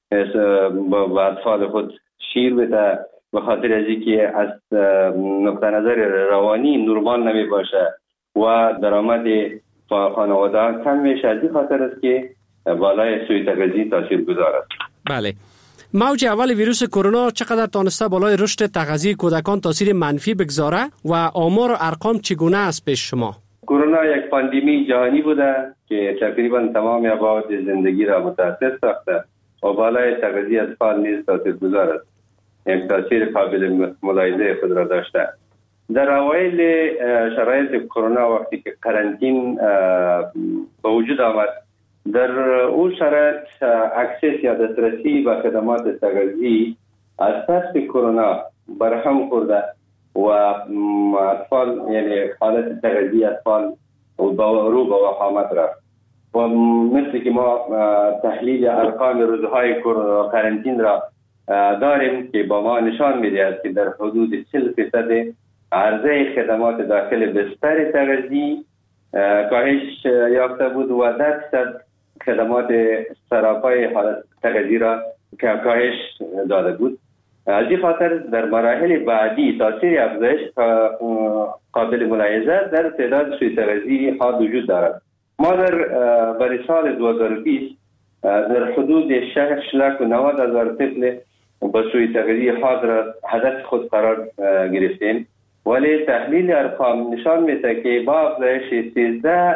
با اطفال خود شیر بده به خاطر از اینکه از نقطه نظر روانی نورمال نمی باشه و درآمد خانواده کم میشه. از این خاطر است که بالای سوء تغذیه تاثیر گذار است. بله. موج اول ویروس کرونا چقدر تانسته بالای رشد تغذیه کودکان تاثیر منفی بگذاره و آمار و ارقام چگونه است پیش شما؟ کرونا یک پاندمی جهانی بوده که تقریبا تمام ابعاد زندگی را متاثر ساخته و بالای تغذیه اطفال نیز تاثیرگذار است. یک تاثیر قابل ملاحظه خود را داشته. در اوایل شرایط کرونا وقتی که قرنطین به وجود آمد، در اون شرایط اکسس یا دسترسی به خدمات تغذیه از پس کرونا برهم خورده و اطفال یعنی حالت تغذیه اطفال رو به وخامت رفت و مثل که ما تحلیل ارقام روزهای قرنطین را داریم که با ما نشان می‌دهد که در حدود چهل درصد عرضه خدمات داخل بستر تغذیه کاهش یافته بود و ده درصد خدمات سراپای حالت تغذیه را کاهش داده بود. از این خاطر در مراحل بعدی تاثیر افزایش قابل ملاحظه در تعداد سوء تغذیه ها وجود دارد. ما در برای سال دو هزار و بیست در حدود شش لاک و نود هزار طفل با سوء تغذیه ها را هدف خود قرار گرفتیم، ولی تحلیل ارقام نشان میده که با افزایش سیزده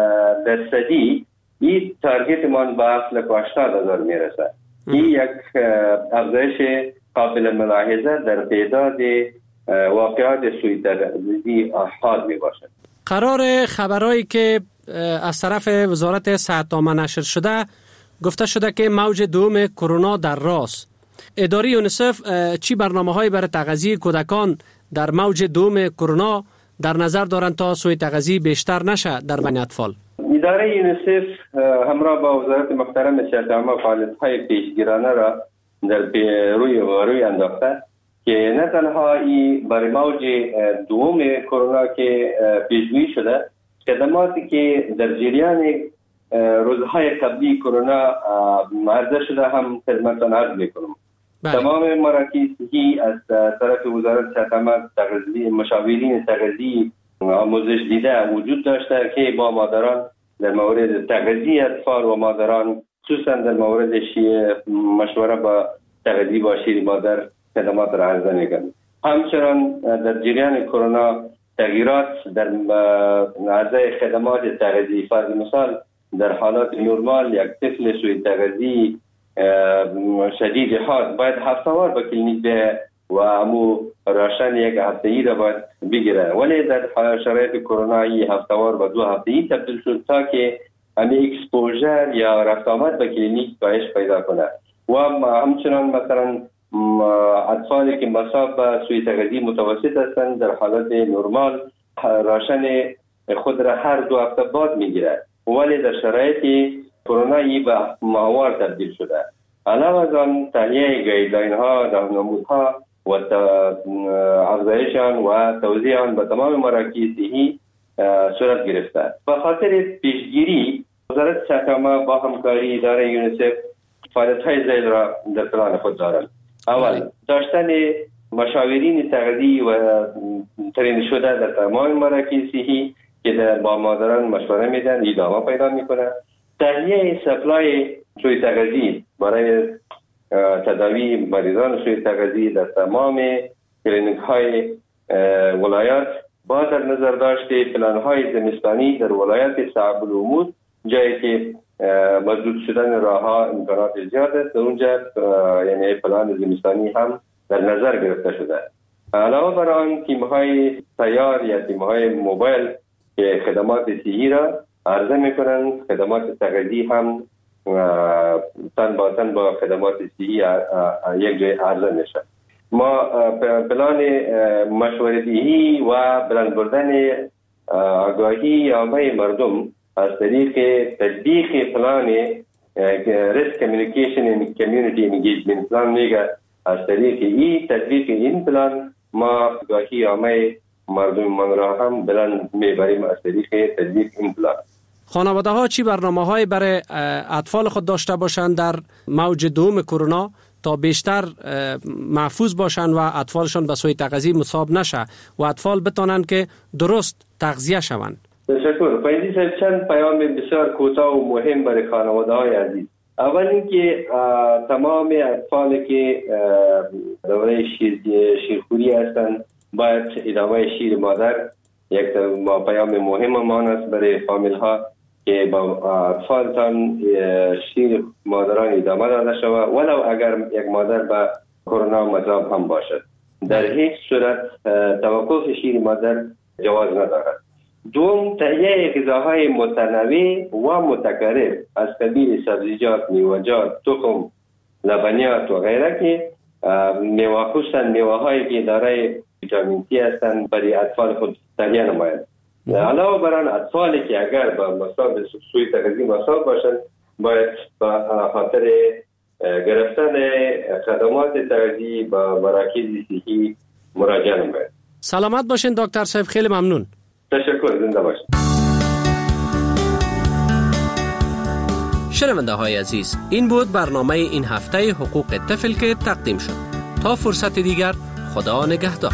درصدی این تارگت من به هفت لاک و هشتاد هزار میرسه. این یک افزایش قابل ملاحظه در تعداد واقعات سوء تغذیه حاد می باشد. قرار خبرهایی که از طرف وزارت صحت عامه نشر شده گفته شده که موج دوم کرونا در راست. اداره یونیسف چی برنامه‌هایی برای تغذیه کودکان در موج دوم کرونا در نظر دارند تا سوء تغذیه بیشتر نشه در بین اطفال؟ اداره یونیسف همراه با وزارت محترم صحت عامه فعالیت‌های پیشگیرانه را در روی روی انداخته که نه تنها این برای موج دوم کرونا که پیشگویی شده، خدماتی که در جریان روزهای قبلی کرونا عرضه شده هم خدمتتان عرض میکنم. تمام مراکزی از طرف وزارت صحت عامه تغذیه مشاورین تغذیه آموزش دیده وجود داشته که با مادران در مورد تغذیه اطفال و مادران خصوصا در مورد شیء مشوره با تغذیه با شیر مادر خدمات را عرضه میکنم. همچنان در جریان کرونا تغییرات در عرضه خدمات تغذیه، فرض مثال در حالات نرمال یک طفل سوء تغذیه شدید حاد باید هفته‌وار به کلینیک به و امو راشن یک هفته‌ای را باید بگیره، ولی در شرایط کرونایی هفته‌وار به دو هفته‌ای تبدیل شد تا که امی اکسپوژر یا رفت آمد به کلینیک کاهش پیدا کنه. و همچنان مثلا اطفالی که مصاب به سوء تغذیه متوسط هستند در حالت نرمال راشن خود را هر دو هفته بعد میگیره، ولی در شرایط کرونایی به ماهوار تبدیل شده. علاوه از آن تهیه گایدلاین ها، راهنمودها و افزایشان و توزیع آن به تمام مراکز صحی صورت گرفته. به خاطر پیشگیری وزارت صحت عامه با همکاری اداره یونیسف فعالیت‌های زیاد را در پلان خود دارد. اول داشتن مشاورین تغذیه و ترین شده در تمام مراکز صحی که با مادران مشوره میدن ادامه پیدا میکنه. تهیه سپلای سوء تغذیه برای تداوی مریضان سوء تغذیه در تمام کلینیک های ولایات با در نظر داشته پلان های زمستانی در ولایات صعب الامور جایی که مسدود شدن راه ها امکانات زیاد است، در اونجا یعنی پلان زمستانی هم در نظر گرفته شده. علاوه بر آن تیم های سیار یا تیم های موبایل که خدمات صحی را عرضه میکنند، خدمات تغذیه هم تن با تن با خدمات صحی یک جای عرضه میشه. ما پلان مشوره‌دهی و بلند بردن آگاهی عامه مردم از طریق تطبیق پلان ریسک کمیونیکیشن و کمیونیتی انگیجمنت پلان میگه، از طریق این تطبیق این پلان ما آگاهی عامه مردم من را هم بلند میبریم از طریق تطبیق این پلان. خانواده ها چی برنامه های برای اطفال خود داشته باشند در موج دوم کرونا تا بیشتر محفوظ باشند و اطفالشان به سوء تغذیه مصاب نشه و اطفال بتانند که درست تغذیه شوند؟ تشکر. فیضی صاحب چند پیام بسیار کوتاه و مهم برای خانواده های عزیز. اول اینکه تمام اطفالی که دوره شیر شیرخوری هستند باید ادامه شیر مادر یک پیام مهم مان است برای فامیل ها که با اطفالتان شیر مادران ادامه داده شود ولو اگر یک مادر به کرونا مصاب هم باشد. در هیچ صورت توقف شیر مادر جواز ندارد. دوم، تهیه غذاهای متنوع و متکرر از قبیل سبزیجات، میوه‌جات، تخم، لبنیات و غیره که میوه خصوصا میوه هایی که دارای ویتامین سی هستند برای اطفال خود تهیه نماید. علاوه بر آن اطفالی که اگر با مصاب سوء تغذیه مصاب باشند باید با خاطر گرفتن خدمات تغذیه با مراکز صحی مراجعه نماید. سلامت باشین دکتر صاحب، خیلی ممنون. تشکر، زنده باشید. شنونده های عزیز، این بود برنامه این هفته حقوق طفل که تقدیم شد. تا فرصت دیگر، خدا نگهدار.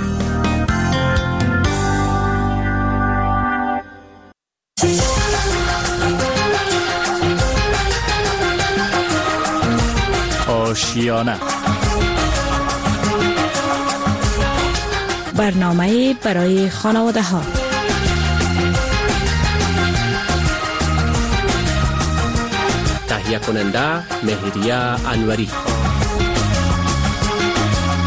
آشیانه برنامه برای خانواده ها. تهیه کننده مهریه انوری.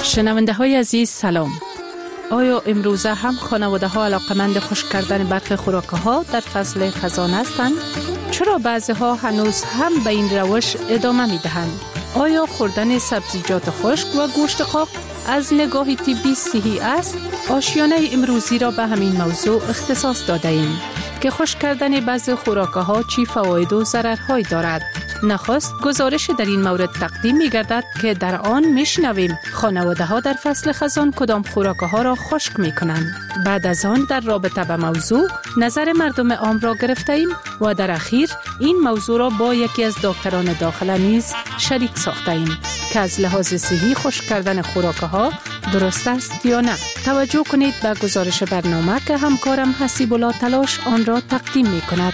شنونده های عزیز سلام. آیا امروزه هم خانواده ها علاقمند خشک کردن برخی خوراک ها در فصل خزان هستند؟ چرا بعضی ها هنوز هم به این روش ادامه می دهند؟ آیا خوردن سبزیجات خشک و گوشت قاق از نگاه طبی صحی است؟ آشیانه امروزی را به همین موضوع اختصاص داده ایم که خشک کردن بعضی خوراک ها چی فواید و ضررهایی دارد. نخست گزارش در این مورد تقدیم می گردد که در آن می شنویم خانواده ها در فصل خزان کدام خوراک ها را خشک می کنند. بعد از آن در رابطه به موضوع نظر مردم عام را گرفته ایم و در اخیر این موضوع را با یکی از دکتران داخله نیز شریک ساخته ایم که از لحاظ صحی خشک کردن خوراک ها درست است یا نه. توجه کنید به گزارش برنامه که همکارم حسیب الله تلاش آن را تقدیم می کند.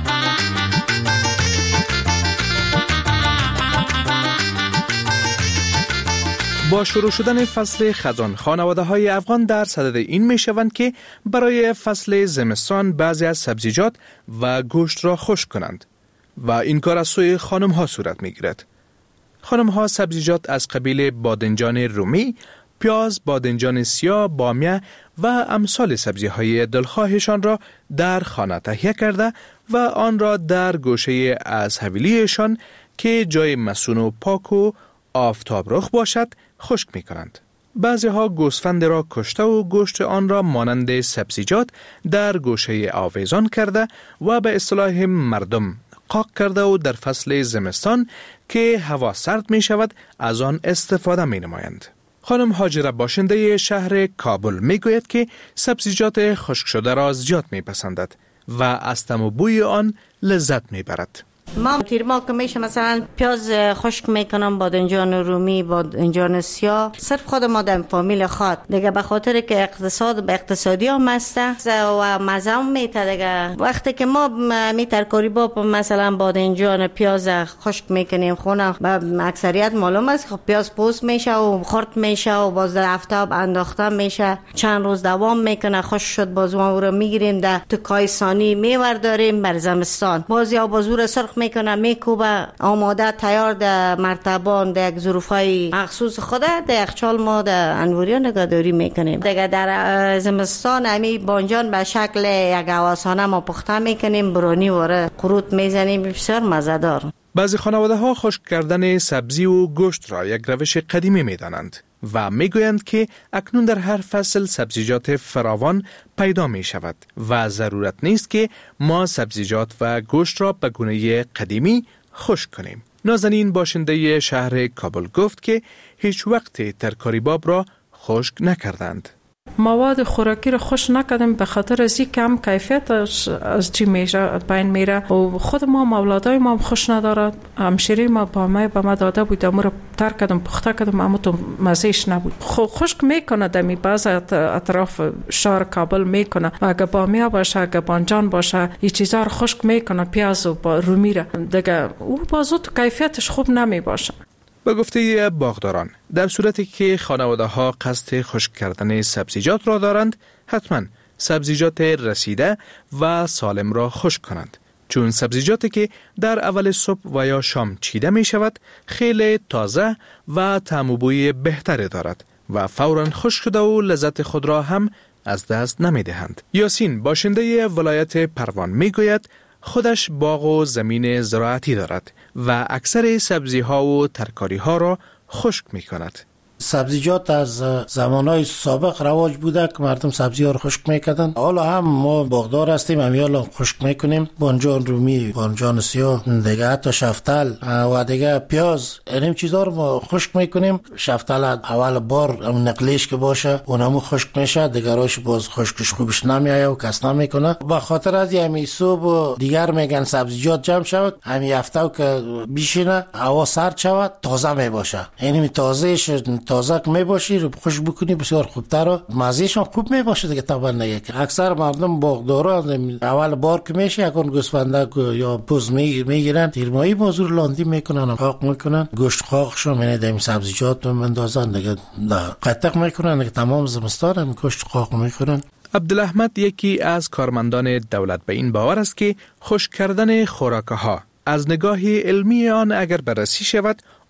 با شروع شدن فصل خزان خانواده های افغان در صدد این می شوند که برای فصل زمستان بعضی از سبزیجات و گوشت را خشک کنند و این کار از سوی خانم ها صورت می گیرد. خانم ها سبزیجات از قبیل بادنجان رومی، پیاز، بادنجان سیاه، بامیه و امثال سبزی های دلخواهشان را در خانه تهیه کرده و آن را در گوشه از حویلیشان که جای مسون و پاک و آفتاب رخ باشد خشک می کنند. بعضی ها گوسفند را کشته و گوشت آن را مانند سبزیجات در گوشه آویزان کرده و به اصطلاح مردم قاق کرده و در فصل زمستان که هوا سرد می شود از آن استفاده می نمایند. خانم هاجره باشنده شهر کابل می گوید که سبزیجات خشک شده را زیاد می پسندد و از طعم و بوی آن لذت می برد. ما تیرما که میشه مثلا پیاز خشک میکنم، بادنجان رومی، بادنجان سیاه، صرف خود ما در فامیل خود دیگه به خاطر که اقتصاد به اقتصادی هم مسته و مزه هم میته دیگه. وقتی که ما می ترکاری با مثلا بادنجان پیاز خشک میکنیم خونه به اکثریت معلوم است خب پیاز پوست میشه و خرد میشه و باز در آفتاب انداخته میشه، چند روز دوام میکنه، خشک شد باز ما او رو میگیریم در تکای سانی میورداریم بر زمستان، باز یا بازور سرخ میکنه میکوبه آماده تیار در مرتبان در یک ظروفای مخصوص خود در یخچال ما در انوریان نگهداری میکنیم. دیگه در زمستان امی بانجان به شکل یک آواسانه ما پخته میکنیم، برونی واره قروت میزنیم، بسیار مزه‌دار. بعضی خانواده ها خشک کردن سبزی و گوشت را یک روش قدیمی میدانند و میگویند که اکنون در هر فصل سبزیجات فراوان پیدا می شود و ضرورت نیست که ما سبزیجات و گوشت را به گونه قدیمی خشک کنیم. نازنین باشنده شهر کابل گفت که هیچ وقت ترکاری باب را خشک نکردند. مواد خوراکی رو خوش نکردیم به خاطر از این کم کیفیت از چی میشه بین میره و خود ما مولادای ما خوش ندارد. همشیری ما با ما به ما داده بود امور ترک کردم پخته کردم اما تو مزهش نبود. خشک میکنه دمی بعض اطراف شهر کابل میکنه و اگه بامیه باشه اگه بانجان باشه این چیزا رو خشک میکنه، پیاز و رومی را دیگه او بازو تو کیفیتش خوب نمی باشه. به گفته باغداران در صورتی که خانواده ها قصد خشک کردن سبزیجات را دارند حتما سبزیجات رسیده و سالم را خشک کنند، چون سبزیجاتی که در اول صبح و یا شام چیده می شود خیلی تازه و طعم و بوی بهتری دارد و فوراً خشک شده و لذت خود را هم از دست نمی دهند. یاسین باشنده ولایت پروان می گوید خودش باغ و زمین زراعتی دارد و اکثر سبزی ها و ترکاری ها را خشک می کند. سبزیجات از زمانهای سابق رواج بوده که مردم سبزی ها رو خشک میکردن. حالا هم ما باغدار هستیم، همیالا خشک میکنیم، بانجان رومی، بانجان سیاه، دیگه حتی شفتل و دیگه پیاز، این چیزا رو ما خشک میکنیم. شفتل اول بار نقلیش که باشه اونمو خشک میشه، دیگه راش باز خشکش خوبش نمیایه و کس نمیکنه. به خاطر از همی صبح دیگر میگن سبزیجات جمع شود، همی هفته که بیشینه هوا سرد شود تازه میباشه، یعنی تازهش تازه که میباشی رو خوش بکنی بسیار خوبتر و مزهش هم خوب میباشه دیگه. طبعا نگه که اکثر مردم باغدارا اول بار که میشه اگه گوسفند یا بز میگیرن تیرمایی بازور لاندی میکنن، قاق میکنن، گوشت قاقشو میونه دم سبزیجات میندازن دیگه قطق میکنن دیگه تمام زمستان هم گوشت قاق میکنن. عبدالاحمد یکی از کارمندان دولت به این باور است که خشک کردن خوراک‌ها از نگاه علمی آن اگر بررسی شود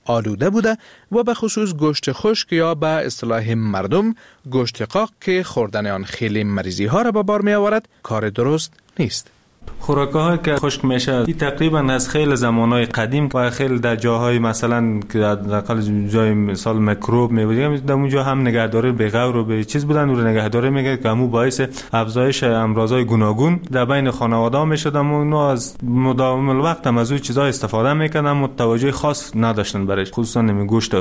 آلوده بوده و به خصوص گوشت خشک یا به اصطلاح مردم گوشت قاق که خوردن آن خیلی مریضی ها را به بار می آورد کار درست نیست. خوراک‌هایی که خشک میشه این تقریبا از خیلی زمانهای قدیم و خیلی در جاهای مثلا که در جای مثال میکروب میبودیم در اونجا هم نگهداری به غور و به چیز بودن و نگهداری میگه که همون باعث افزایش امراضهای گوناگون در بین خانواده میشد. اما از مدام الوقت هم از اون چیزا استفاده میکردن اما توجه خاص نداشتن برایش، خصوصا نمی گوشت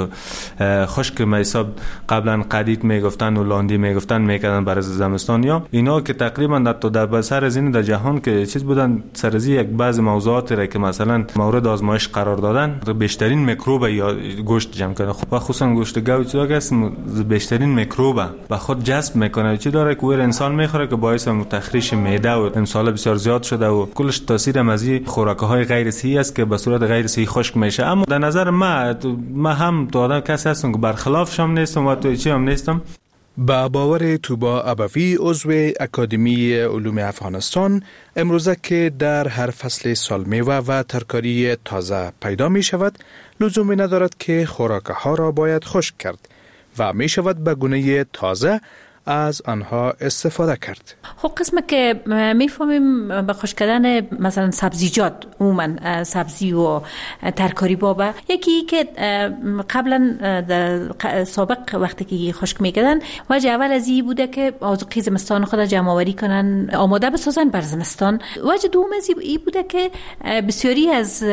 خشک میساب قبلا قدید میگفتن و لاندی میگفتن میکردن برای زمستان یا اینا که تقریبا در تو در بسر از این در جهان که چیز بودن سرزی یک بعض موضوعاتی را که مثلا مورد آزمایش قرار دادن بیشترین میکروب یا گوشت جمع کنه و خصوصا گوشت گاو چیزا که بیشترین میکروب به خود جذب میکنه چی داره که انسان میخوره که باعث تخریش معده و امسال بسیار زیاد شده و کلش تاثیر از این خوراک‌های غیر صحی است که به صورت غیر صحی خشک میشه. اما در نظر من من هم تو آدم کسی هستم که برخلاف شم نیستم و تو چی هم نیستم. با باور توبا ابوی عضو اکادمی علوم افغانستان امروزه که در هر فصل سال میوه و ترکاری تازه پیدا می شود لزومی ندارد که خوراکه ها را باید خشک کرد و می شود به گونه تازه از آنها استفاده کرد. خب قسمه که میفهمیم به خشک کردن مثلا سبزیجات عموما سبزی و ترکاری بابا یکی که قبلا در سابق وقتی که خشک میکردن وجه اول از این بوده که آذوقه زمستان خود جمع آوری کنن آماده بسازن بر زمستان. وجه دوم از این بوده که بسیاری از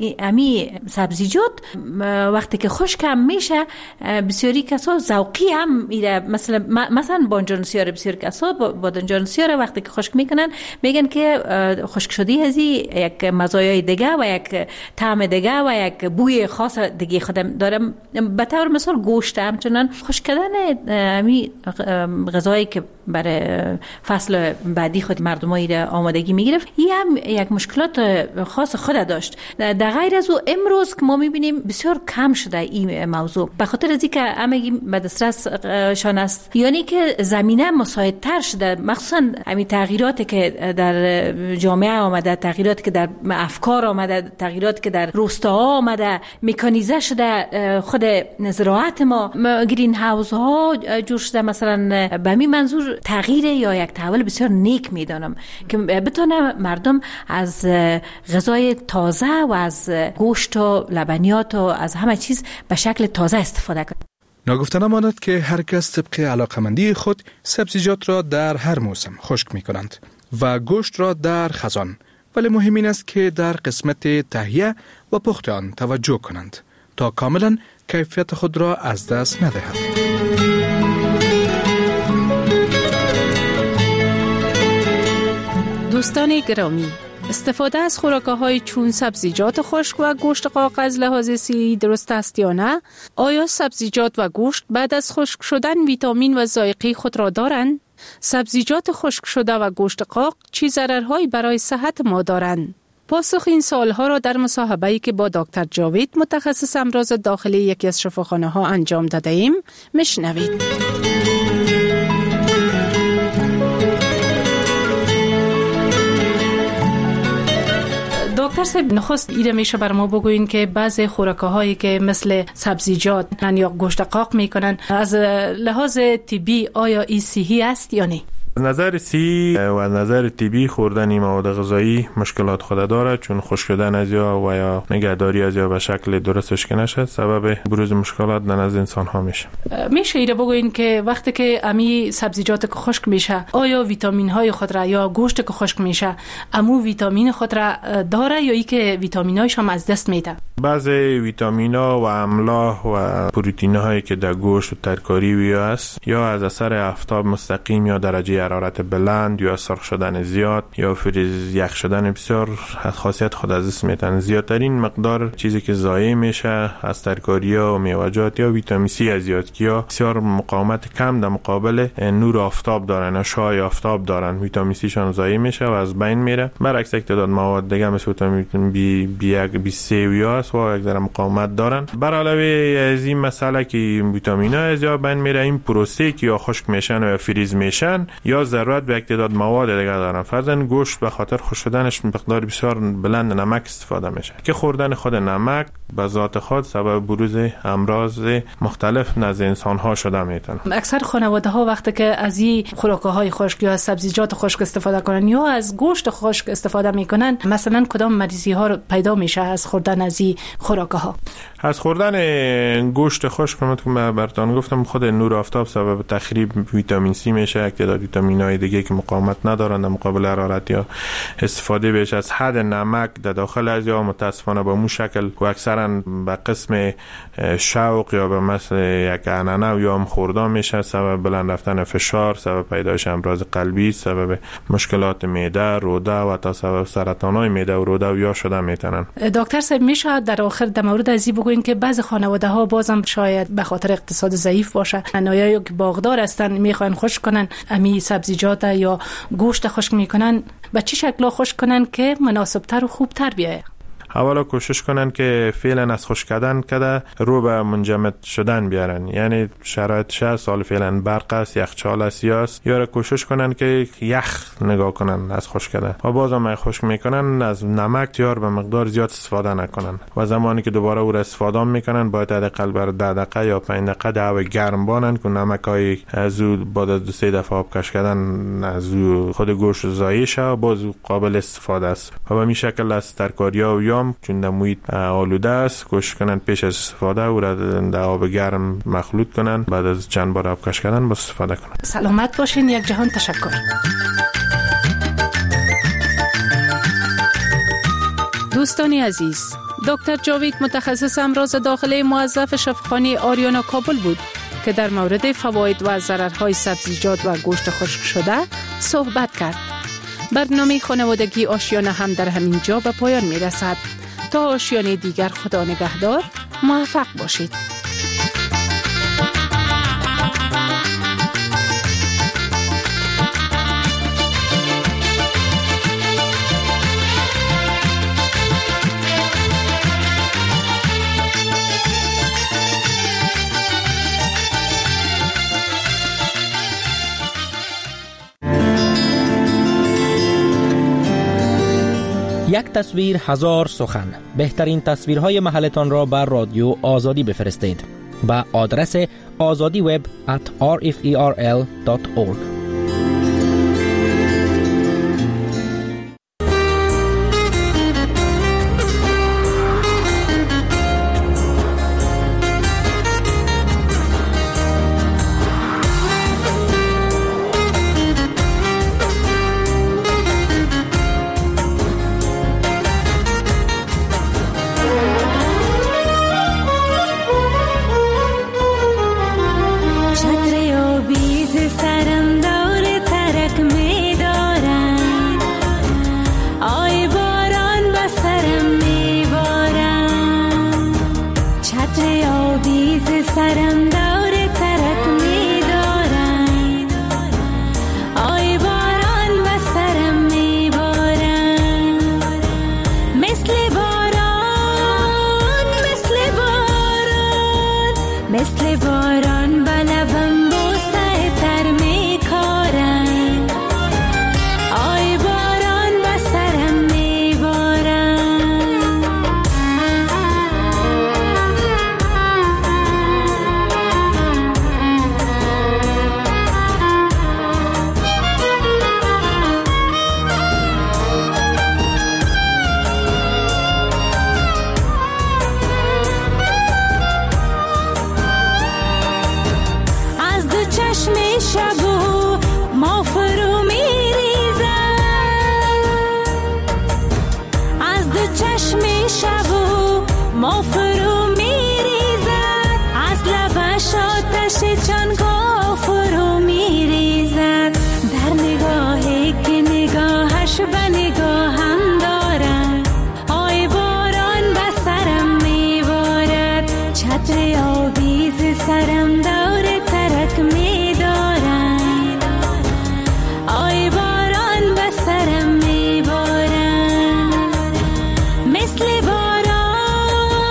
امی سبزیجات وقتی که خشک هم میشه بسیاری کسا ذوقی هم میره، مثلا مثلا بادنجان سیاه بسیار کسا بادنجان سیاه وقتی که خشک میکنن میگن که خشک شدی هزی یک مزایای دیگه و یک طعم دیگه و یک بوی خاص دیگه خودم داره. به طور مثال گوشت همچنان خشک کردن امی غذایی که برای فصل بعدی خود مردمایی را آمادگی میگرفت این هم یک مشکلات خاص خود داشت. در غیر از او امروز که ما میبینیم بسیار کم شده این موضوع به خاطر از اینکه همگی به دسترس شان است، یعنی که زمینه مساعدتر شده، مخصوصا همین تغییراتی که در جامعه آمده، تغییراتی که در افکار آمده، تغییراتی که در روستاها آمده، مکانیزه شده خود زراعت ما، گرین هاوس ها جور شده. مثلا به همین منظور تغییر یا یک تحول بسیار نیک میدانم که بتونه مردم از غذای تازه و از گوشت و لبنیات و از همه چیز به شکل تازه استفاده کنه. ناگفته نماند که هر کس طبق علاقمندی خود سبزیجات را در هر موسم خشک می کنند و گوشت را در خزان، ولی مهم این است که در قسمت تهیه و پخت آن توجه کنند تا کاملا کیفیت خود را از دست ندهند. دوستان گرامی، استفاده از خوراک‌های چون سبزیجات خشک و گوشت قاق از لحاظ صحی درست است یا نه؟ آیا سبزیجات و گوشت بعد از خشک شدن ویتامین و ذائقه خود را دارند؟ سبزیجات خشک شده و گوشت قاق چه ضررهایی برای صحت ما دارند؟ پاسخ این سوالها را در مصاحبه‌ای که با دکتر جاوید متخصص امراض داخلی یکی از شفاخانه‌ها انجام داده ایم میشنوید. دکتر صاحب، نخست ایره میشه بر ما بگوین که بعضی خوراک‌هایی که مثل سبزیجات یا گوشت قاق میکنن از لحاظ طبی آیا این صحی است یا نه؟ از نظر صحی و از نظر طبی خوردن این مواد غذایی مشکلات خود داره، چون خشک شدن از یا و یا نگهداری از یا به شکل درستش که نشه سبب بروز مشکلات در نزد انسان ها میشه. میشه ایره بگوین که وقتی که امی سبزیجات که خشک میشه آیا ویتامین های خود را یا گوشت که خشک میشه امو ویتامین خود را داره یا ای که ویتامین هایش هم از دست میده؟ بعضی ویتامین ها و املاح و پروتئین هایی که در گوشت و ترکاری وی است یا از اثر آفتاب مستقیم یا درجه حرارت بلند یا سرخ شدن زیاد یا فریز یخ شدن بسیار خاصیت خود از دست میدن. زیادترین مقدار چیزی که ضایع میشه از ترکاری ها و میوه‌جات یا ویتامین سی از زیاد یا بسیار مقاومت کم در مقابل نور آفتاب دارن، شعاع آفتاب دارن، ویتامین سی شان ضایع میشه و از بین میره. برعکس یک تعداد مواد دیگه مثل ویتامین بی یک، بی سه و یا است و یک ذره مقاومت دارن. بر علاوه از این مسئله که ویتامین‌ها از یا بین میره، این پروسه که یا خشک میشن و یا فریز میشن یا ضرورت به یک تعداد مواد دیگه دارن. فرضاً گوشت به خاطر خشک شدنش مقدار بسیار بلند نمک استفاده میشه که خوردن خود نمک به ذات خود سبب بروز امراض مختلف نزد انسان ها شده میتونه. اکثر خانواده ها وقتی که از این خوراک های خشک یا سبزیجات خشک استفاده کنن یا از گوشت خشک استفاده میکنن، مثلا کدام مریضی ها پیدا میشه از خوردن از این خوراک ها؟ از خوردن گوشت خشک که براتون گفتم، خود نور آفتاب سبب تخریب ویتامین سی میشه، یک تعداد ویتامین‌های دیگه که مقاومت ندارن در مقابل حرارت یا استفاده بهش از حد نمک در داخل از یا متاسفانه به مو شکل و اکثرا به قسم شوق یا به مثل یک عنعنه یا هم خوردن میشه، سبب بلند رفتن فشار، سبب پیدایش امراض قلبی، سبب مشکلات معده، روده و تا سبب سرطان‌های معده و روده و یا شده میتونن. دکتر صاحب میشه در آخر در مورد ازی بگوین که بعضی خانواده ها بازم شاید به خاطر اقتصاد ضعیف باشه، نایایی که باغدار هستن میخوان خشک کنن امی سبزیجات یا گوشت خشک میکنن، به چه شکل خشک کنن که مناسبتر و خوبتر بیایه؟ اولا کوشش کنن که فعلا از خشک کردن کده رو به منجمد شدن بیارن، یعنی شرایط شه سال فعلا برق است، یخچال است یاست، یا کوشش کنن که یخ نگاه کنن از خشک کردن و بازم اگه خشک میکنن از نمک یار به مقدار زیاد استفاده نکنن و زمانی که دوباره او را استفاده میکنن باید حداقل بر ده دقیقه یا پنج دقیقه دو گرم بانن که نمکای از او بعد از دو سه دفعه آب کش کردن از او خود گوشت ضایع شه و باز قابل استفاده است و به این شکل از ترکاری‌ها و یا چون در محیط آلوده است کوشش کنن پیش از استفاده او را در آب گرم مخلوط کنن، بعد از چند بار آب کش کردن باز استفاده کنن. سلامت باشین. یک جهان تشکر. دوستانی عزیز، دکتر جاوید متخصص امراض داخلی موظف شفاخانه آریانا کابل بود که در مورد فواید و ضررهای سبزیجات و گوشت خشک شده صحبت کرد. برنامه خانوادگی آشیانه هم در همین جا به پایان می رسد. تا آشیانه دیگر خدا نگهدار، موفق باشید. یک تصویر هزار سخن. بهترین تصویرهای محلتان را بر رادیو آزادی بفرستید به آدرس آزادی وب ات آر اف ای آر ال دات اورگ. مثل باران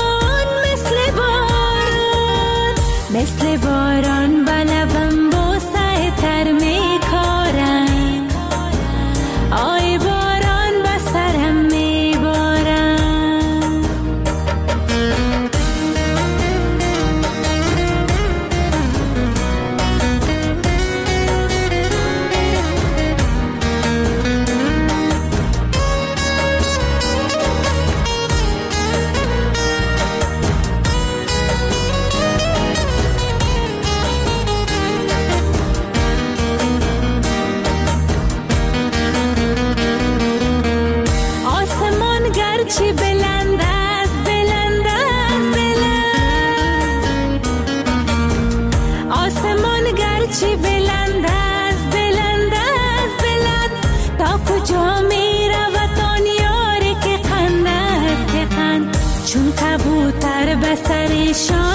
سرشان